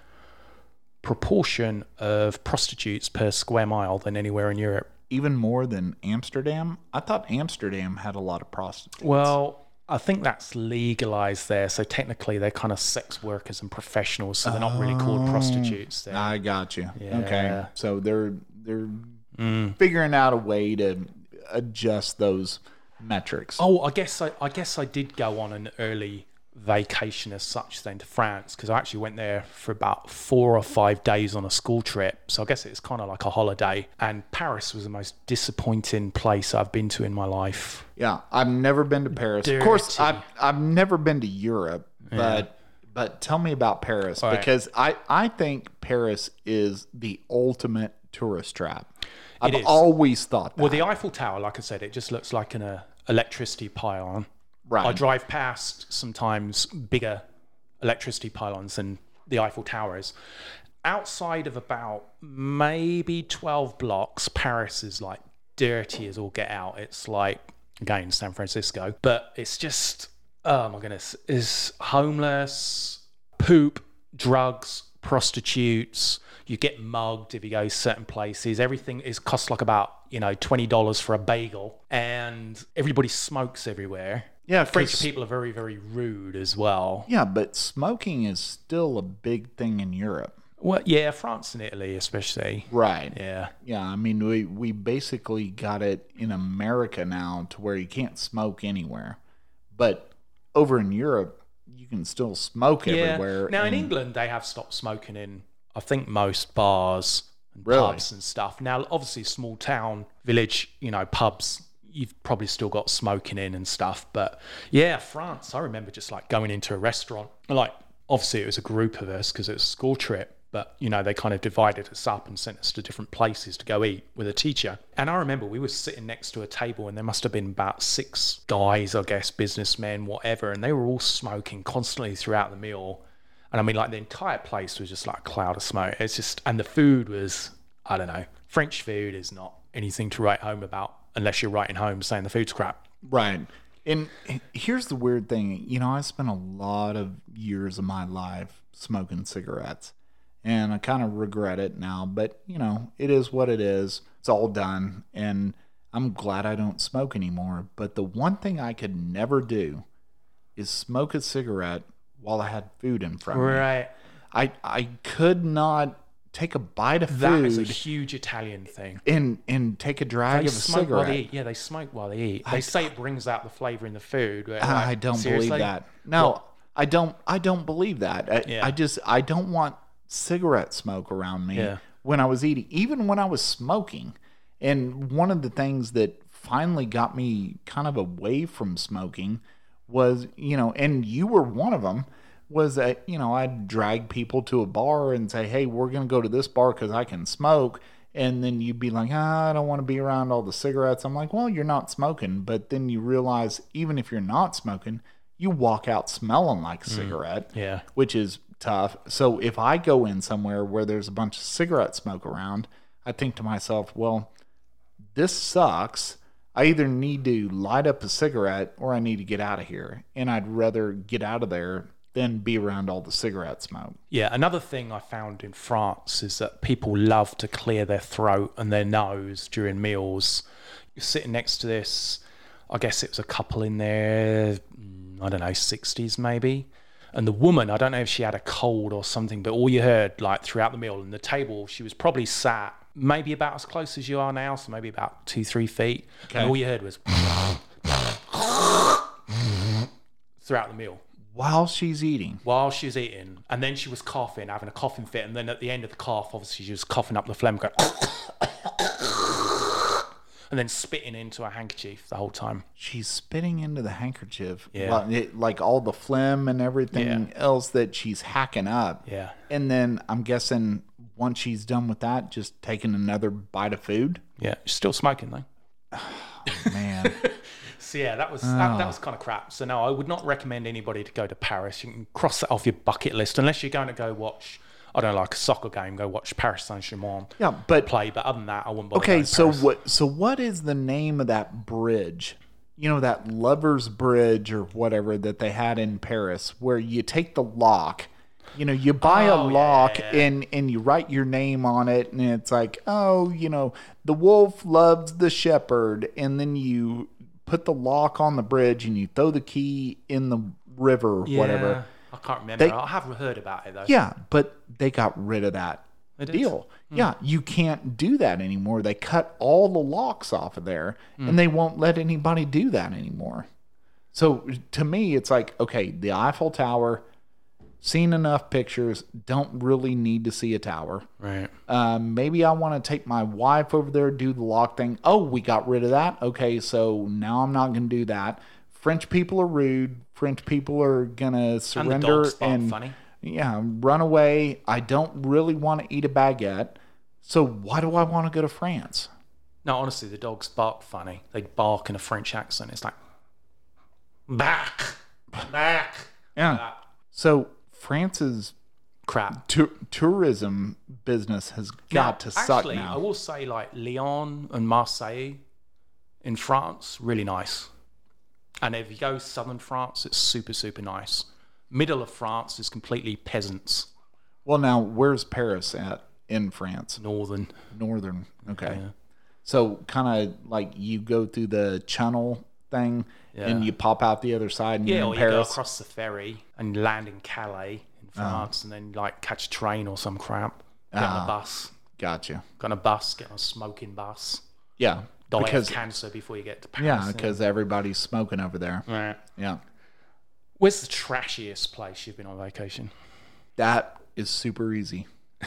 proportion of prostitutes per square mile than anywhere in Europe. Even more than Amsterdam? I thought Amsterdam had a lot of prostitutes. Well, I think that's legalized there, so technically they're kind of sex workers and professionals, so they're not really called prostitutes there. I got you. Yeah. Okay. So they're figuring out a way to adjust those metrics. Oh, I guess I did go on an early vacation as such then to France, because I actually went there for about 4 or 5 days on a school trip, so I guess it's kind of like a holiday. And Paris was the most disappointing place I've been to in my life. Yeah, I've never been to Paris. Dirty. Of course, I've never been to Europe, but tell me about Paris, because I think Paris is the ultimate tourist trap. I've always thought that. Well, the Eiffel Tower, like I said, it just looks like an electricity pylon. Right. I drive past sometimes bigger electricity pylons than the Eiffel Tower is. Outside of about maybe 12 blocks, Paris is like dirty as all get out. It's like, again, San Francisco. But it's just, oh my goodness, is homeless, poop, drugs, prostitutes. You get mugged if you go certain places. Everything costs like about, $20 for a bagel. And everybody smokes everywhere. Yeah, French people are very, very rude as well. Yeah, but smoking is still a big thing in Europe. Well, yeah, France and Italy especially. Right. Yeah. Yeah, I mean, we basically got it in America now to where you can't smoke anywhere. But over in Europe, you can still smoke everywhere. Now, in England, they have stopped smoking in, I think, most bars and Really? pubs and stuff. Now, obviously, small town, village, pubs, you've probably still got smoking in and stuff. But yeah, France, I remember just like going into a restaurant. Like, obviously it was a group of us because it was a school trip, but they kind of divided us up and sent us to different places to go eat with a teacher. And I remember we were sitting next to a table and there must have been about 6 guys, I guess, businessmen, whatever. And they were all smoking constantly throughout the meal. And I mean, like the entire place was just like a cloud of smoke. It's just, and the food was, I don't know, French food is not anything to write home about. Unless you're writing home saying the food's crap. Right. And here's the weird thing. I spent a lot of years of my life smoking cigarettes. And I kind of regret it now. But, it is what it is. It's all done. And I'm glad I don't smoke anymore. But the one thing I could never do is smoke a cigarette while I had food in front of me. Right. I could not take a bite of food. That is a huge Italian thing. And take a drag of a cigarette. While they eat. Yeah, they smoke while they eat. They say it brings out the flavor in the food. I don't believe that. No, I don't believe that. I don't want cigarette smoke around me when I was eating, even when I was smoking. And one of the things that finally got me kind of away from smoking was, and you were one of them, was that, I'd drag people to a bar and say, hey, we're going to go to this bar because I can smoke. And then you'd be like, I don't want to be around all the cigarettes. I'm like, well, you're not smoking. But then you realize even if you're not smoking, you walk out smelling like a cigarette, which is tough. So if I go in somewhere where there's a bunch of cigarette smoke around, I think to myself, well, this sucks. I either need to light up a cigarette or I need to get out of here. And I'd rather get out of there than be around all the cigarette smoke. Yeah, another thing I found in France is that people love to clear their throat and their nose during meals. You're sitting next to this, I guess it was a couple in their, I don't know, 60s maybe. And the woman, I don't know if she had a cold or something, but all you heard like throughout the meal and the table, she was probably sat maybe about as close as you are now, so maybe about 2-3 feet. Okay. And all you heard was throughout the meal. While she's eating. And then she was coughing, having a coughing fit. And then at the end of the cough, obviously she was coughing up the phlegm, going, and then spitting into a handkerchief the whole time. She's spitting into the handkerchief. Yeah. Like all the phlegm and everything else that she's hacking up. Yeah. And then I'm guessing once she's done with that, just taking another bite of food. Yeah, she's still smoking though. Man. So yeah, that was kind of crap. So no, I would not recommend anybody to go to Paris. You can cross that off your bucket list unless you're going to go watch, I don't know, like a soccer game. Go watch Paris Saint-Germain. Yeah, but play. But other than that, I wouldn't bother. okay. Going to Paris. So what is the name of that bridge? You know, that Lovers Bridge or whatever that they had in Paris, where you take the lock. You know, you buy a lock and you write your name on it, and it's like, oh, you know, the wolf loves the shepherd, and then you put the lock on the bridge and you throw the key in the river or whatever. I can't remember. I have heard about it though. Yeah, but they got rid of that deal. Yeah, you can't do that anymore. They cut all the locks off of there, and they won't let anybody do that anymore. So to me, it's like, okay, the Eiffel Tower, seen enough pictures, don't really need to see a tower. Right. Maybe I want to take my wife over there, do the lock thing. Oh, we got rid of that? Okay, so now I'm not going to do that. French people are rude. French people are going to surrender and the dogs bark funny. Yeah, run away. I don't really want to eat a baguette. So why do I want to go to France? No, honestly, the dogs bark funny. They bark in a French accent. It's like, back. Yeah. So France's crap. Tourism business has got to suck actually, now. I will say, like, Lyon and Marseille in France, really nice. And if you go southern France, it's super, super nice. Middle of France is completely peasants. Well, now, where's Paris at in France? Northern. Okay. Yeah. So kind of like you go through the channel thing and you pop out the other side and you're in or Paris. You go across the ferry and land in Calais in France and then like catch a train or some crap. Get on a bus. Gotcha. Get on a bus, get on a smoking bus. Yeah. Die because of cancer before you get to Paris. Yeah, because everybody's smoking over there. Right. Yeah. Where's the trashiest place you've been on vacation? That is super easy.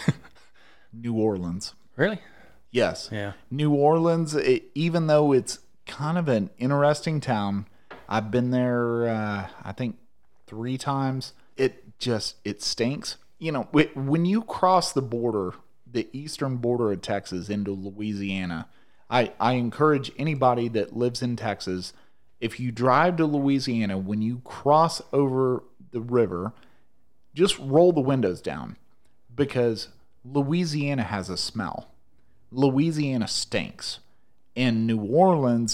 New Orleans. Really? Yes. Yeah. New Orleans, even though it's kind of an interesting town, I've been there, I think, 3 times. It stinks. You know, when you cross the border, the eastern border of Texas into Louisiana, I encourage anybody that lives in Texas, if you drive to Louisiana, when you cross over the river, just roll the windows down because Louisiana has a smell. Louisiana stinks. And New Orleans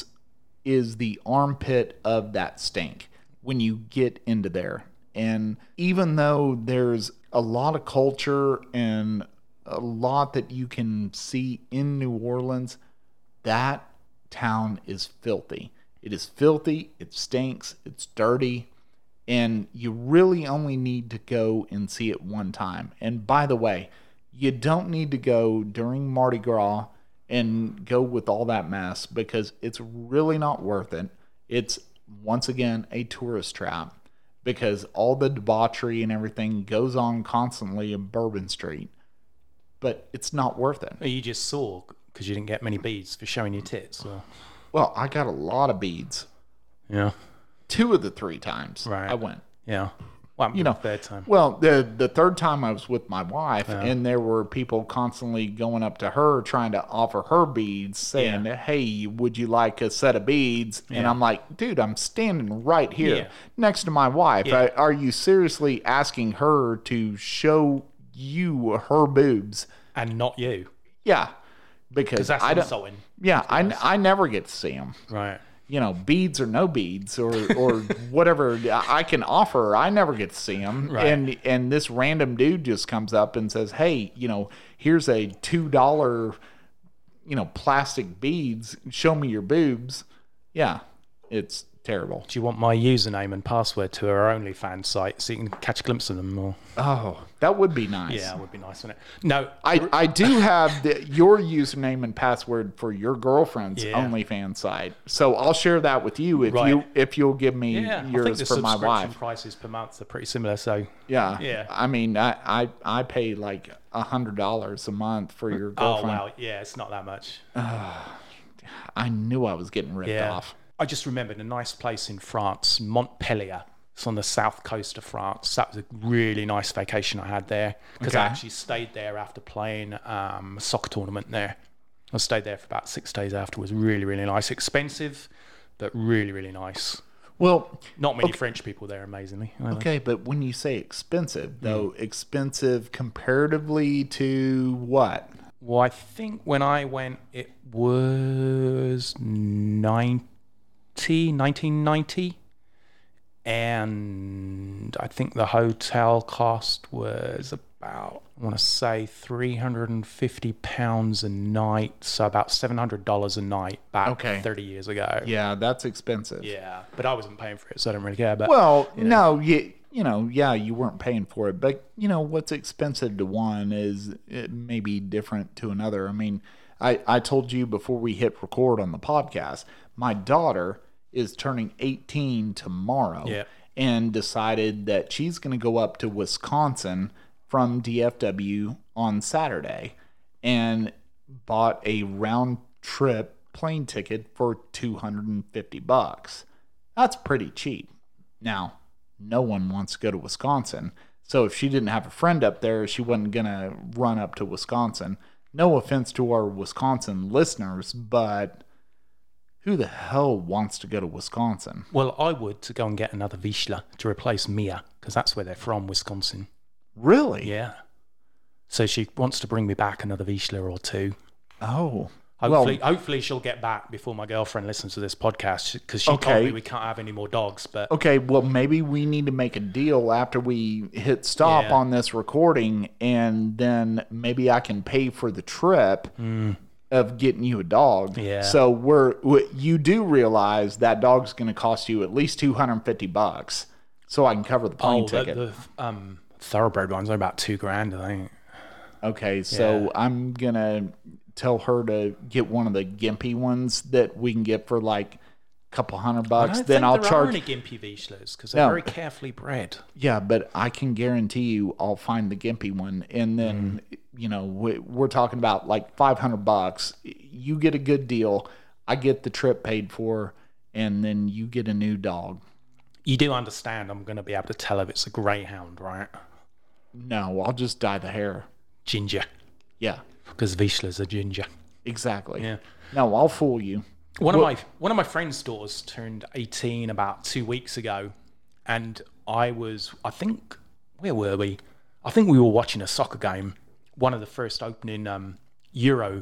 is the armpit of that stink when you get into there. And even though there's a lot of culture and a lot that you can see in New Orleans, that town is filthy. It is filthy, it stinks, it's dirty, and you really only need to go and see it one time. And by the way, you don't need to go during Mardi Gras and go with all that mess because it's really not worth it. It's, once again, a tourist trap because all the debauchery and everything goes on constantly in Bourbon Street, but it's not worth it. You just saw because you didn't get many beads for showing your tits. Or... Well, I got a lot of beads. Yeah. 2 of the 3 times I went. Yeah. Well, you know, third time. Well, the third time I was with my wife, and there were people constantly going up to her trying to offer her beads, saying, "Hey, would you like a set of beads?" And I'm like, "Dude, I'm standing right here next to my wife. Are you seriously asking her to show you her boobs and not you?" Yeah, because that's insulting. Yeah, I never get to see them. Right. You know, beads or no beads or whatever I can offer, I never get to see them. Right. And this random dude just comes up and says, "Hey, you know, here's a $2, you know, plastic beads. Show me your boobs." Yeah, it's terrible. Do you want my username and password to our OnlyFans site so you can catch a glimpse of them more? Oh, that would be nice. Yeah, it would be nice, wouldn't it? No, I do have your username and password for your girlfriend's OnlyFans site, so I'll share that with you if you'll give me yours for my wife. The subscription prices per month are pretty similar, so yeah. I mean, I pay like $100 a month for your girlfriend. Oh wow, yeah, it's not that much. Damn I knew I was getting ripped off. I just remembered a nice place in France, Montpellier. It's on the south coast of France. That was a really nice vacation I had there because I actually stayed there after playing a soccer tournament there. I stayed there for about 6 days afterwards. Really, really nice. Expensive, but really, really nice. Well, not many French people there, amazingly. Okay, but when you say expensive, though, expensive comparatively to what? Well, I think when I went, it was 1990. And I think the hotel cost was about, I want to say, £350 a night. So about $700 a night back 30 years ago. Yeah, that's expensive. Yeah, but I wasn't paying for it, so I don't really care. But well, no, you weren't paying for it. But, what's expensive to one is it may be different to another. I mean, I told you before we hit record on the podcast, my daughter is turning 18 tomorrow and decided that she's going to go up to Wisconsin from DFW on Saturday and bought a round trip plane ticket for $250. That's pretty cheap. Now, no one wants to go to Wisconsin. So if she didn't have a friend up there, she wasn't going to run up to Wisconsin. No offense to our Wisconsin listeners, but who the hell wants to go to Wisconsin? Well, I would, to go and get another Vizsla to replace Mia, because that's where they're from, Wisconsin. Really? Yeah. So she wants to bring me back another Vizsla or two. Oh. Hopefully she'll get back before my girlfriend listens to this podcast, because she told me we can't have any more dogs. But okay, well, maybe we need to make a deal after we hit stop on this recording, and then maybe I can pay for the trip of getting you a dog. Yeah. So you do realize that dog's going to cost you at least $250, so I can cover the plane ticket. The thoroughbred ones are about $2,000, I think. Okay, so I'm gonna tell her to get one of the gimpy ones that we can get for like a couple $100. Then I'll charge. There are any gimpy Vizslas because they're very carefully bred. Yeah, but I can guarantee you, I'll find the gimpy one, and then we're talking about like $500. You get a good deal. I get the trip paid for, and then you get a new dog. You do understand I'm going to be able to tell if it's a greyhound, right? No, I'll just dye the hair. Ginger. Yeah. Because Vizsla's a ginger. Exactly. Yeah. No, I'll fool you. One of my friend's daughters turned 18 about 2 weeks ago, and where were we? I think we were watching a soccer game, one of the first opening Euro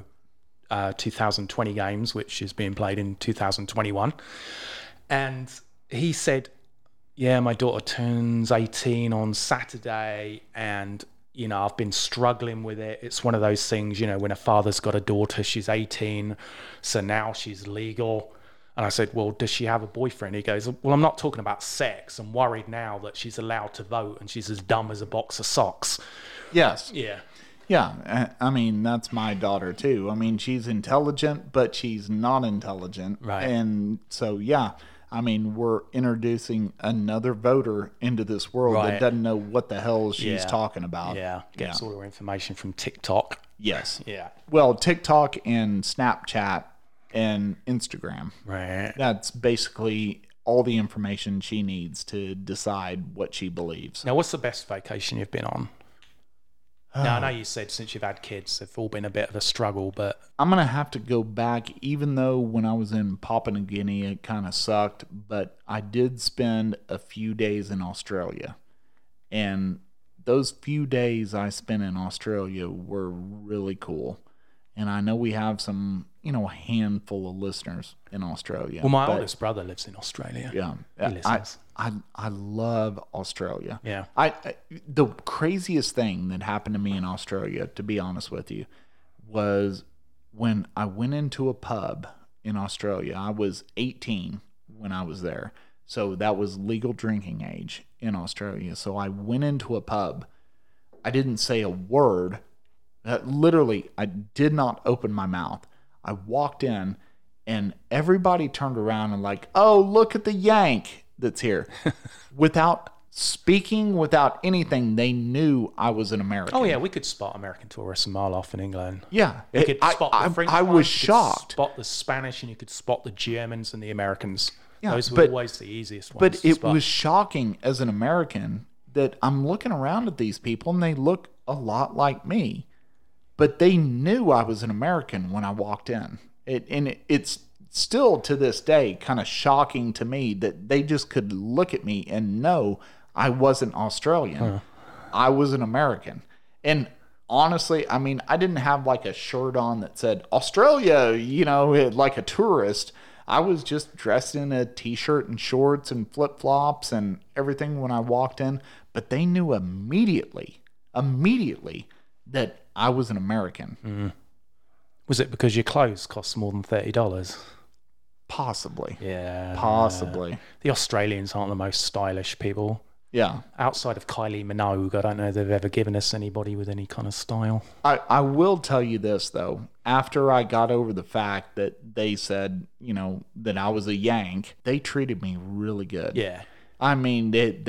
2020 games, which is being played in 2021. And he said, yeah, my daughter turns 18 on Saturday, and I've been struggling with it. It's one of those things, when a father's got a daughter, she's 18, so now she's legal. And I said, well, does she have a boyfriend? He goes, well, I'm not talking about sex. I'm worried now that she's allowed to vote and she's as dumb as a box of socks. Yes. Yeah. Yeah. I mean, that's my daughter too. I mean, she's intelligent, but she's not intelligent. Right. And so, yeah. I mean, we're introducing another voter into this world that doesn't know what the hell she's talking about. Yeah, gets all her information from TikTok. Yes. Yeah. Well, TikTok and Snapchat and Instagram. Right. That's basically all the information she needs to decide what she believes. Now, what's the best vacation you've been on? Now, I know you said since you've had kids, they've all been a bit of a struggle, but I'm going to have to go back, even though when I was in Papua New Guinea, it kind of sucked, but I did spend a few days in Australia. And those few days I spent in Australia were really cool. And I know we have some, a handful of listeners in Australia. Well, my oldest brother lives in Australia. Yeah. He listens. I love Australia. Yeah. The craziest thing that happened to me in Australia, to be honest with you, was when I went into a pub in Australia. I was 18 when I was there. So that was legal drinking age in Australia. So I went into a pub. I didn't say a word. Literally, I did not open my mouth. I walked in and everybody turned around and like, oh, look at the Yank that's here, without speaking without anything, they knew I was an American. Oh yeah, we could spot American tourists a mile off in England. Yeah. You could spot the French I ones, was you could shocked. spot the Spanish, and you could spot the Germans and the Americans. Yeah, Those were but- always the easiest ones. But to it spot. was shocking as an American that I'm looking around at these people and they look a lot like me. But they knew I was an American when I walked in. It's still to this day kind of shocking to me that they just could look at me and know I wasn't Australian. I was an American. And honestly, I mean, I didn't have like a shirt on that said Australia, like a tourist. I was just dressed in a t-shirt and shorts and flip-flops and everything when I walked in. But they knew immediately that I was an American. Was it because your clothes cost more than $30? Possibly. Yeah. Possibly. The Australians aren't the most stylish people. Yeah. Outside of Kylie Minogue, I don't know if they've ever given us anybody with any kind of style. I will tell you this, though. After I got over the fact that they said, that I was a Yank, they treated me really good. Yeah. I mean,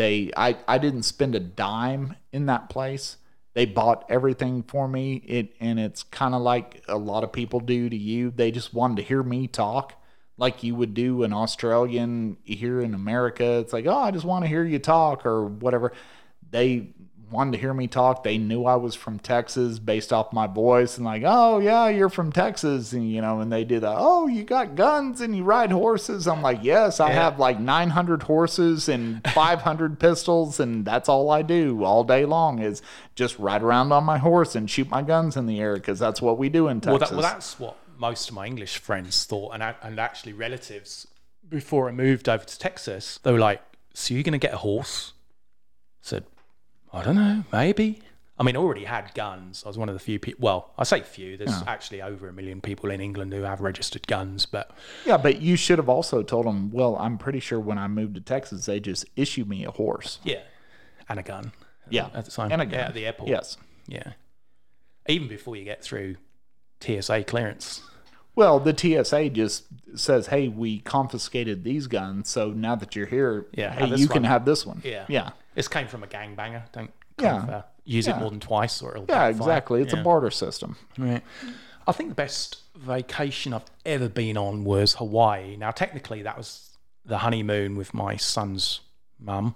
I didn't spend a dime in that place. They bought everything for me. And it's kind of like a lot of people do to you. They just wanted to hear me talk like you would do an Australian here in America. It's like, oh, I just want to hear you talk or whatever. They wanted to hear me talk. They knew I was from Texas based off my voice and like, oh, yeah, you're from Texas. And, and they did that. Oh, you got guns and you ride horses. I'm like, yes, I have like 900 horses and 500 pistols. And that's all I do all day long is just ride around on my horse and shoot my guns in the air because that's what we do in Texas. Well, that's what most of my English friends thought, and actually relatives before I moved over to Texas. They were like, so you're going to get a horse? I said, I don't know, maybe. I mean, I already had guns. I was one of the few people, well, I say few, there's actually over 1 million people in England who have registered guns, but... Yeah, but you should have also told them, well, I'm pretty sure when I moved to Texas, they just issued me a horse. Yeah, and a gun. Yeah, at the time. and a gun. Yeah, at the airport. Yes. Yeah. Even before you get through TSA clearance. Well, the TSA just says, hey, we confiscated these guns, so now that you're here, hey, you can have this one. Yeah. Yeah. This came from a gangbanger. Don't use it more than twice or it'll backfire. Exactly. It's a barter system. Right. I think the best vacation I've ever been on was Hawaii. Now, technically, that was the honeymoon with my son's mum.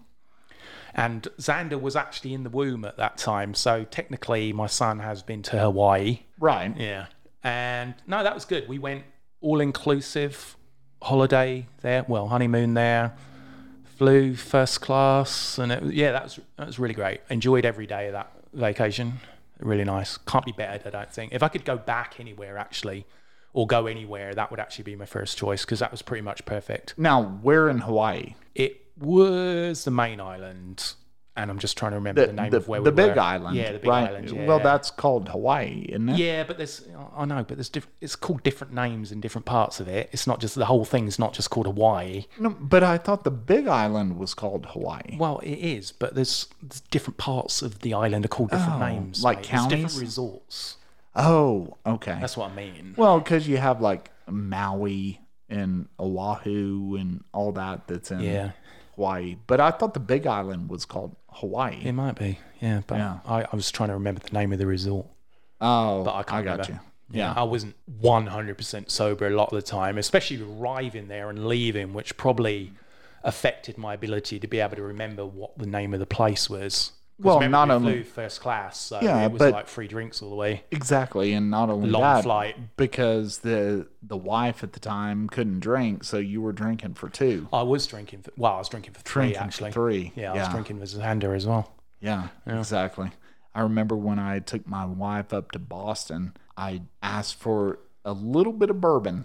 And Xander was actually in the womb at that time. So technically, my son has been to Hawaii. Right. Yeah. And no, that was good. We went all-inclusive holiday there. Well, honeymoon there. Flew first class. And that was really great. Enjoyed every day of that vacation. Really nice. Can't be bettered, I don't think. If I could go back anywhere, actually, or go anywhere, that would actually be my first choice because that was pretty much perfect. Now, where in Hawaii? It was the main island, and I'm just trying to remember the name of where we were. The Big Island. Yeah, the Big right? Island. Yeah. Well, that's called Hawaii, isn't it? Yeah, but I know, but it's called different names in different parts of it. It's not just, the whole thing's not just called Hawaii. No, but I thought the Big Island was called Hawaii. Well, it is, but there's different parts of the island are called different names. like mate. counties? There's different resorts. Oh, okay. That's what I mean. Well, because you have like Maui and Oahu and all that's in Hawaii. But I thought the Big Island was called Hawaii. It might be, yeah. But I was trying to remember the name of the resort. Oh, but I can't got remember. you. Yeah. I wasn't 100% sober a lot of the time, especially arriving there and leaving, which probably affected my ability to be able to remember what the name of the place was. Well, remember, not we only flew first class, so Yeah, it was but- like free drinks all the way. exactly, and not only Long that, flight. because the wife at the time couldn't drink, so you were drinking for two. I was drinking for, I was drinking for three, Drinking for actually. three, Yeah, I was yeah. drinking with Xander as well. Yeah, exactly. I remember when I took my wife up to Boston, I asked for a little bit of bourbon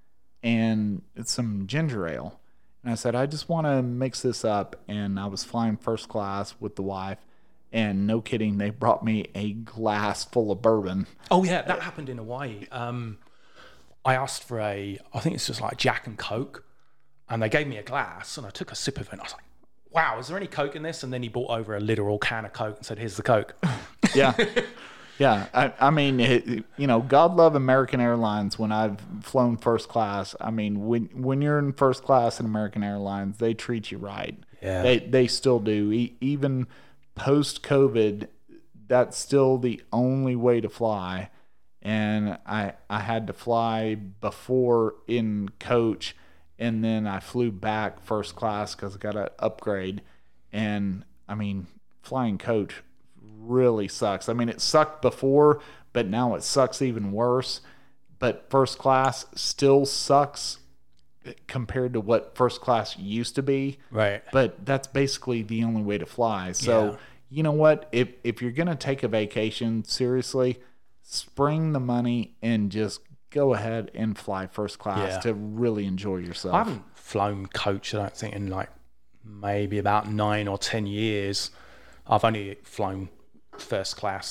and some ginger ale. And I said, I just want to mix this up. And I was flying first class with the wife. And no kidding, they brought me a glass full of bourbon. Oh, yeah, that happened in Hawaii. I asked for I think it's just like Jack and Coke. And they gave me a glass, and I took a sip of it. And I was like, wow, is there any Coke in this? And then he brought over a literal can of Coke and said, here's the Coke. Yeah. Yeah. I mean, God love American Airlines when I've flown first class. I mean, when you're in first class in American Airlines, they treat you right. Yeah. They still do. Even post-COVID, that's still the only way to fly. And I had to fly before in coach, and then I flew back first class because I got to upgrade. And, I mean, flying coach really sucks. I mean, it sucked before, but now it sucks even worse. But first class still sucks compared to what first class used to be. Right. But that's basically the only way to fly. So, you know what? If you're going to take a vacation, seriously, spring the money and just go ahead and fly first class to really enjoy yourself. I haven't flown coach, I don't think, in like maybe about 9 or 10 years. I've only flown first class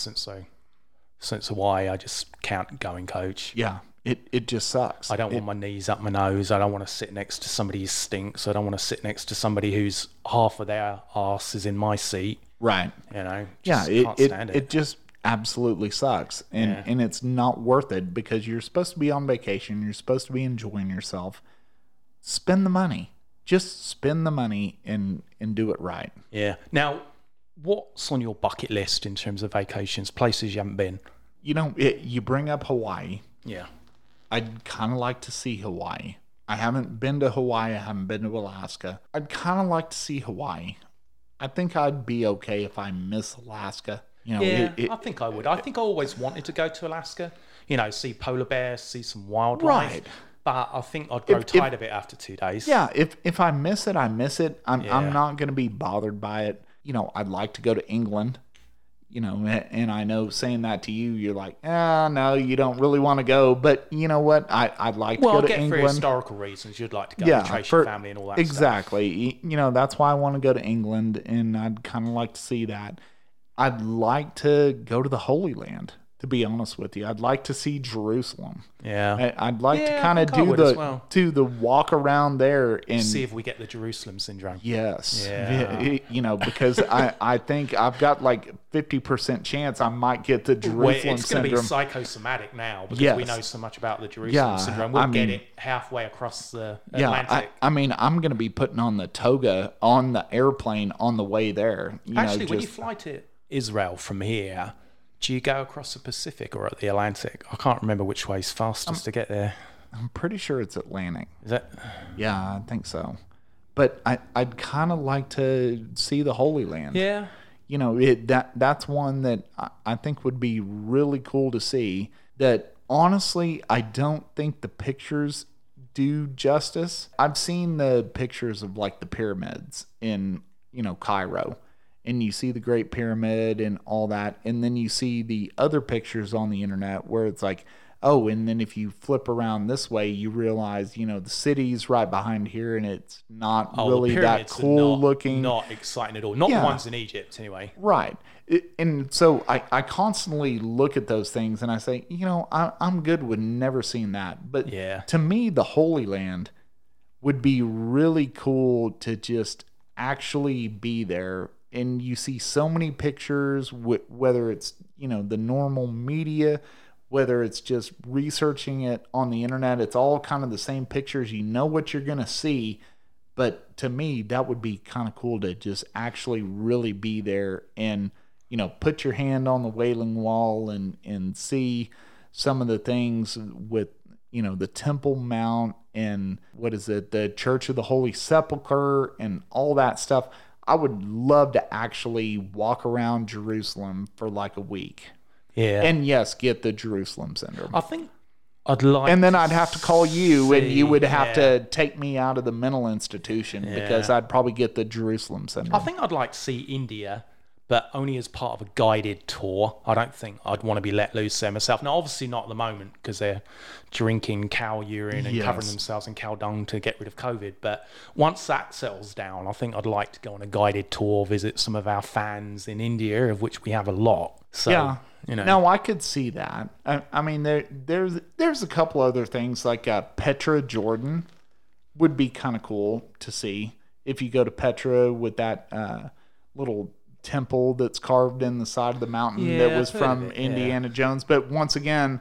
since Hawaii. I just can't go in coach. Yeah, it just sucks. I don't want my knees up my nose. I don't want to sit next to somebody who stinks. I don't want to sit next to somebody whose half of their arse is in my seat. Right. You know, Yeah, can't stand it just absolutely sucks. And it's not worth it because you're supposed to be on vacation. You're supposed to be enjoying yourself. Spend the money. Just spend the money and do it right. Yeah. Now, what's on your bucket list in terms of vacations, places you haven't been? You know, you bring up Hawaii. Yeah. I'd kind of like to see Hawaii. I haven't been to Hawaii. I haven't been to Alaska. I'd kind of like to see Hawaii. I think I'd be okay if I miss Alaska. You know, Yeah, I think I would. I think I always wanted to go to Alaska, you know, see polar bears, see some wildlife. Right. But I think I'd grow tired of it after 2 days. Yeah, if I miss it, I miss it. I'm Yeah. not going to be bothered by it. You know, I'd like to go to England. You know, and I know saying that to you, you're like, no, you don't really want to go. But you know what? I'd like to go to England. For historical reasons, you'd like to go and trace your family and all that stuff. Exactly. You know, that's why I want to go to England, and I'd kind of like to see that. I'd like to go to the Holy Land, to be honest with you. I'd like to see Jerusalem. Yeah. I'd like to Yeah, kind I of think I do would as well. the walk around there and See if we get the Jerusalem syndrome. yes. Yeah. You know, because I think I've got like 50% chance I might get the Jerusalem It's going to syndrome. be psychosomatic now because we Yes. know so much about the Jerusalem Yeah, syndrome. We'll I get mean- it halfway across the Yeah, Atlantic. I mean, I'm going to be putting on the toga on the airplane on the way there. Actually, when you just- fly to Israel from here, do you go across the Pacific or at the Atlantic? I can't remember which way's fastest to get there. I'm pretty sure it's Atlantic. Is that? Yeah, I think so. But I'd kind of like to see the Holy Land. Yeah. You know, that's one that I think would be really cool to see. That honestly, I don't think the pictures do justice. I've seen the pictures of like the pyramids in, you know, Cairo. And you see the Great Pyramid and all that. And then you see the other pictures on the internet where it's like, oh, and then if you flip around this way, you realize, you know, the city's right behind here and it's not really the that pyramids are cool looking. Not exciting at all. Not Yeah. the ones in Egypt, anyway. Right. And so I constantly look at those things and I say, you know, I'm good with never seeing that. But Yeah. to me, the Holy Land would be really cool to just actually be there. And you see so many pictures, whether it's, you know, the normal media, whether it's just researching it on the internet, it's all kind of the same pictures. You know what you're going to see. But to me, that would be kind of cool to just actually really be there and, you know, put your hand on the Wailing Wall and see some of the things with, you know, the Temple Mount and what is it, the Church of the Holy Sepulchre and all that stuff. I would love to actually walk around Jerusalem for like a week. Yeah. And yes, get the Jerusalem syndrome. I think I'd like And then I'd have to call you and you would have yeah. to take me out of the mental institution because I'd probably get the Jerusalem I syndrome. think I'd like to see India, but only as part of a guided tour. I don't think I'd want to be let loose there myself. Now, obviously not at the moment because they're drinking cow urine and covering themselves in cow dung to get rid of COVID. But once that settles down, I think I'd like to go on a guided tour, visit some of our fans in India, of which we have a lot. So, Yeah. you know. No, I could see that. I mean, there's a couple other things like Petra, Jordan would be kind of cool to see. If you go to Petra with that little temple that's carved in the side of the mountain Yeah, that was I've heard of from it, yeah. Indiana Jones. But once again,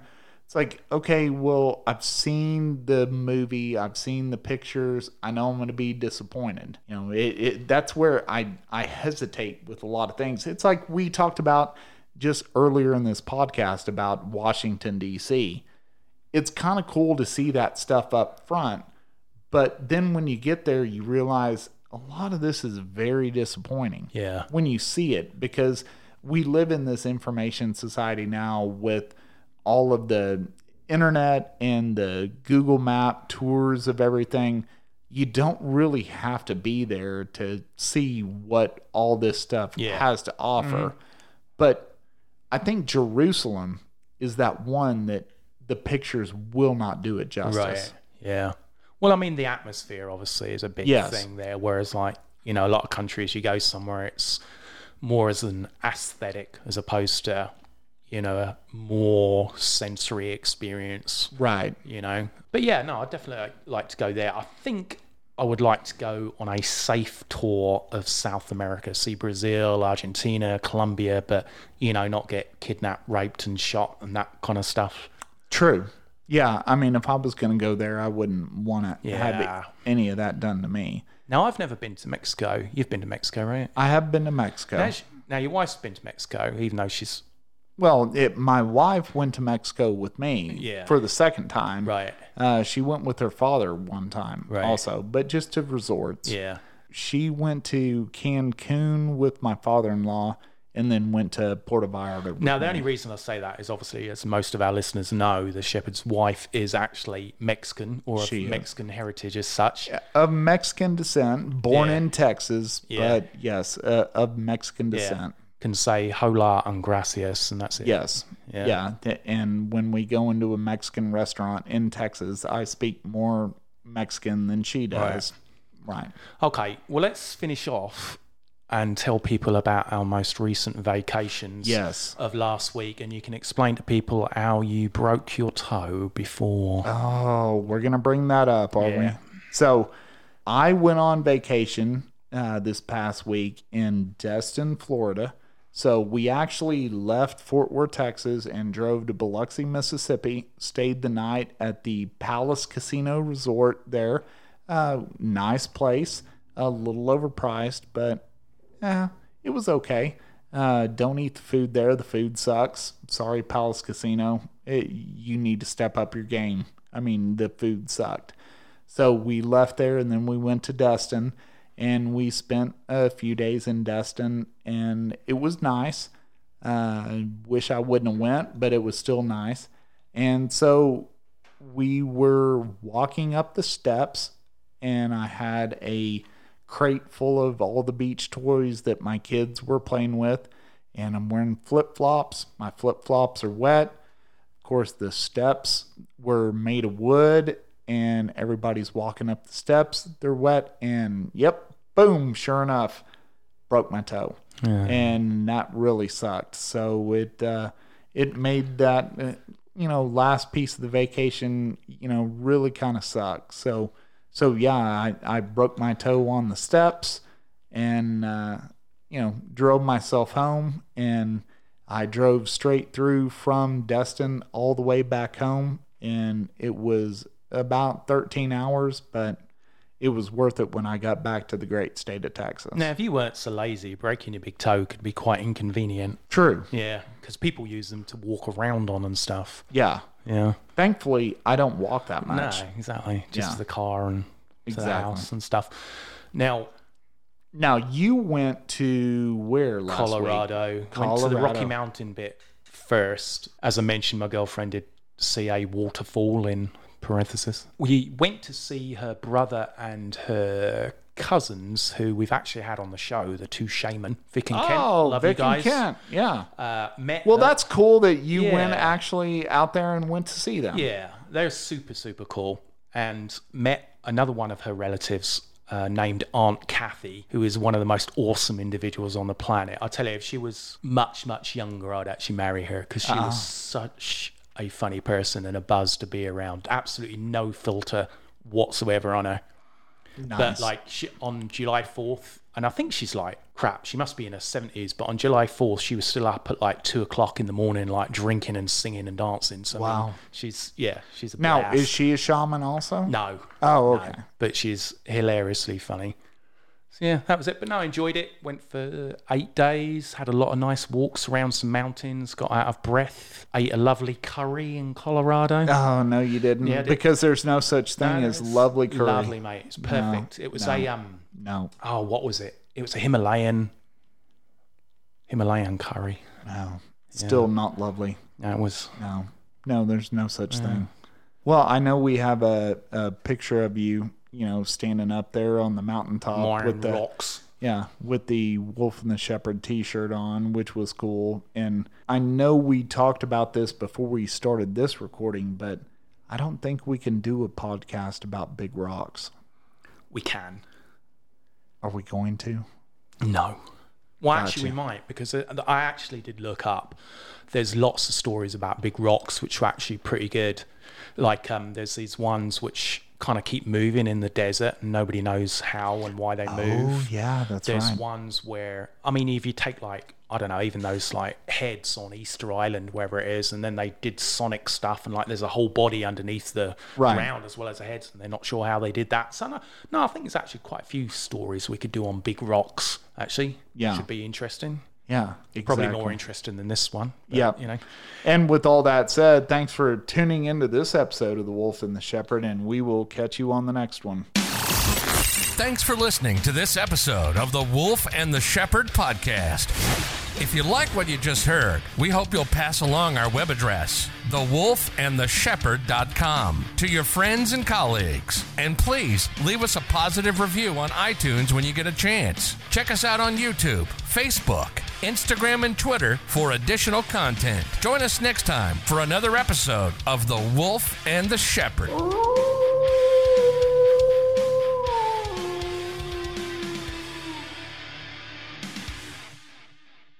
It's like, okay, well, I've seen the movie, I've seen the pictures, I know I'm going to be disappointed. You know, that's where I hesitate with a lot of things. It's like we talked about just earlier in this podcast about Washington, D.C. It's kind of cool to see that stuff up front, but then when you get there, you realize a lot of this is very disappointing. Yeah. When you see it, because we live in this information society now with all of the internet and the Google Map tours of everything. You don't really have to be there to see what all this stuff has to offer. But I think Jerusalem is that one that the pictures will not do it justice. Right. Yeah. Well, I mean, the atmosphere obviously is a big thing there. Whereas, like, you know, a lot of countries, you go somewhere, it's more as an aesthetic as opposed to, you know, a more sensory experience. Right. You know. But yeah, no, I'd definitely like to go there. I think I would like to go on a safe tour of South America, see Brazil, Argentina, Colombia, but, you know, not get kidnapped, raped, and shot and that kind of stuff. True. Yeah, I mean, if I was going to go there, I wouldn't want to have any of that done to me. Now, I've never been to Mexico. You've been to Mexico, right? I have been to Mexico. Now your wife's been to Mexico, even though she's... Well, my wife went to Mexico with me for the second time. Right. She went with her father one time also, but just to resorts. Yeah. She went to Cancun with my father-in-law and then went to Puerto Vallarta. Now, the only reason I say that is obviously, as most of our listeners know, the shepherd's wife is actually Mexican or of Mexican heritage as such. Of Mexican descent, born in Texas, but yes, of Mexican descent. Can say hola and gracias, and that's it. Yes. Yeah. And when we go into a Mexican restaurant in Texas, I speak more Mexican than she does. Right. Okay. Well, let's finish off and tell people about our most recent vacations of last week. And you can explain to people how you broke your toe before. Oh, we're going to bring that up, are we? So I went on vacation this past week in Destin, Florida. So we actually left Fort Worth, Texas, and drove to Biloxi, Mississippi, stayed the night at the Palace Casino Resort there. Nice place, a little overpriced, but it was okay. Don't eat the food there. The food sucks. Sorry, Palace Casino. You need to step up your game. I mean, the food sucked. So we left there, and then we went to Destin. And we spent a few days in Destin, and it was nice. Wish I wouldn't have went, but it was still nice. And so we were walking up the steps, and I had a crate full of all the beach toys that my kids were playing with. And I'm wearing flip-flops. My flip-flops are wet. Of course, the steps were made of wood, and everybody's walking up the steps. They're wet, and boom, sure enough, broke my toe. And that really sucked. So it made that, last piece of the vacation, really kind of suck. So yeah, I broke my toe on the steps and, drove myself home, and I drove straight through from Destin all the way back home, and it was about 13 hours, but it was worth it when I got back to the great state of Texas. Now, if you weren't so lazy, breaking your big toe could be quite inconvenient. True. Yeah, because people use them to walk around on and stuff. Yeah. Yeah. Thankfully, I don't walk that much. No, exactly. Just the car and to the house and stuff. Now, you went to where last Colorado. week? Went to the Rocky Mountain bit first. As I mentioned, my girlfriend did see a waterfall in parenthesis. We went to see her brother and her cousins, who we've actually had on the show, the two shaman, Vic and Kent. Love Vic you guys. And Kent, yeah. Well, that's cool that you went actually out there and went to see them. Yeah, they're super, super cool. And met another one of her relatives named Aunt Kathy, who is one of the most awesome individuals on the planet. I tell you, if she was much, much younger, I'd actually marry her, because she was such a funny person and a buzz to be around. Absolutely no filter whatsoever on her. Nice. But like on July 4th, and I think she's like, crap, she must be in her 70s, but on July 4th, she was still up at like 2 o'clock in the morning, like drinking and singing and dancing. So wow. I mean, she's a Now, blast. is she a shaman also? No. Oh, okay. No, but she's hilariously funny. So yeah, that was it. But no, I enjoyed it. Went for 8 days, had a lot of nice walks around some mountains, got out of breath, ate a lovely curry in Colorado. Oh, no, you didn't. Yeah, I did. Because there's no such thing No, as it's lovely curry. Lovely, mate. It's perfect. It was No. oh, what was it? It was a Himalayan curry. No. Still not lovely. No, it was. No, there's no such thing. Well, I know we have a picture of you, standing up there on the mountaintop with the rocks. Yeah, with the Wolf and the Shepherd t-shirt on, which was cool. And I know we talked about this before we started this recording, but I don't think we can do a podcast about big rocks. We can. Are we going to? No. Well, Gotcha. actually, we might, because I actually did look up. There's lots of stories about big rocks, which are actually pretty good. Like, there's these ones which kind of keep moving in the desert, and nobody knows how and why they move. Oh, yeah, that's There's right. ones where, I mean, if you take like, I don't know, even those like heads on Easter Island, wherever it is, and then they did sonic stuff, and like there's a whole body underneath the ground as well as the heads, and they're not sure how they did that. So no, I think there's actually quite a few stories we could do on big rocks, actually. Yeah. Should be interesting. Yeah, exactly. Probably more interesting than this one. But, Yeah. And with all that said, thanks for tuning into this episode of The Wolf and the Shepherd, and we will catch you on the next one. Thanks for listening to this episode of the Wolf and the Shepherd podcast. If you like what you just heard, we hope you'll pass along our web address, thewolfandtheshepherd.com, to your friends and colleagues. And please leave us a positive review on iTunes when you get a chance. Check us out on YouTube, Facebook, Instagram, and Twitter for additional content. Join us next time for another episode of The Wolf and the Shepherd.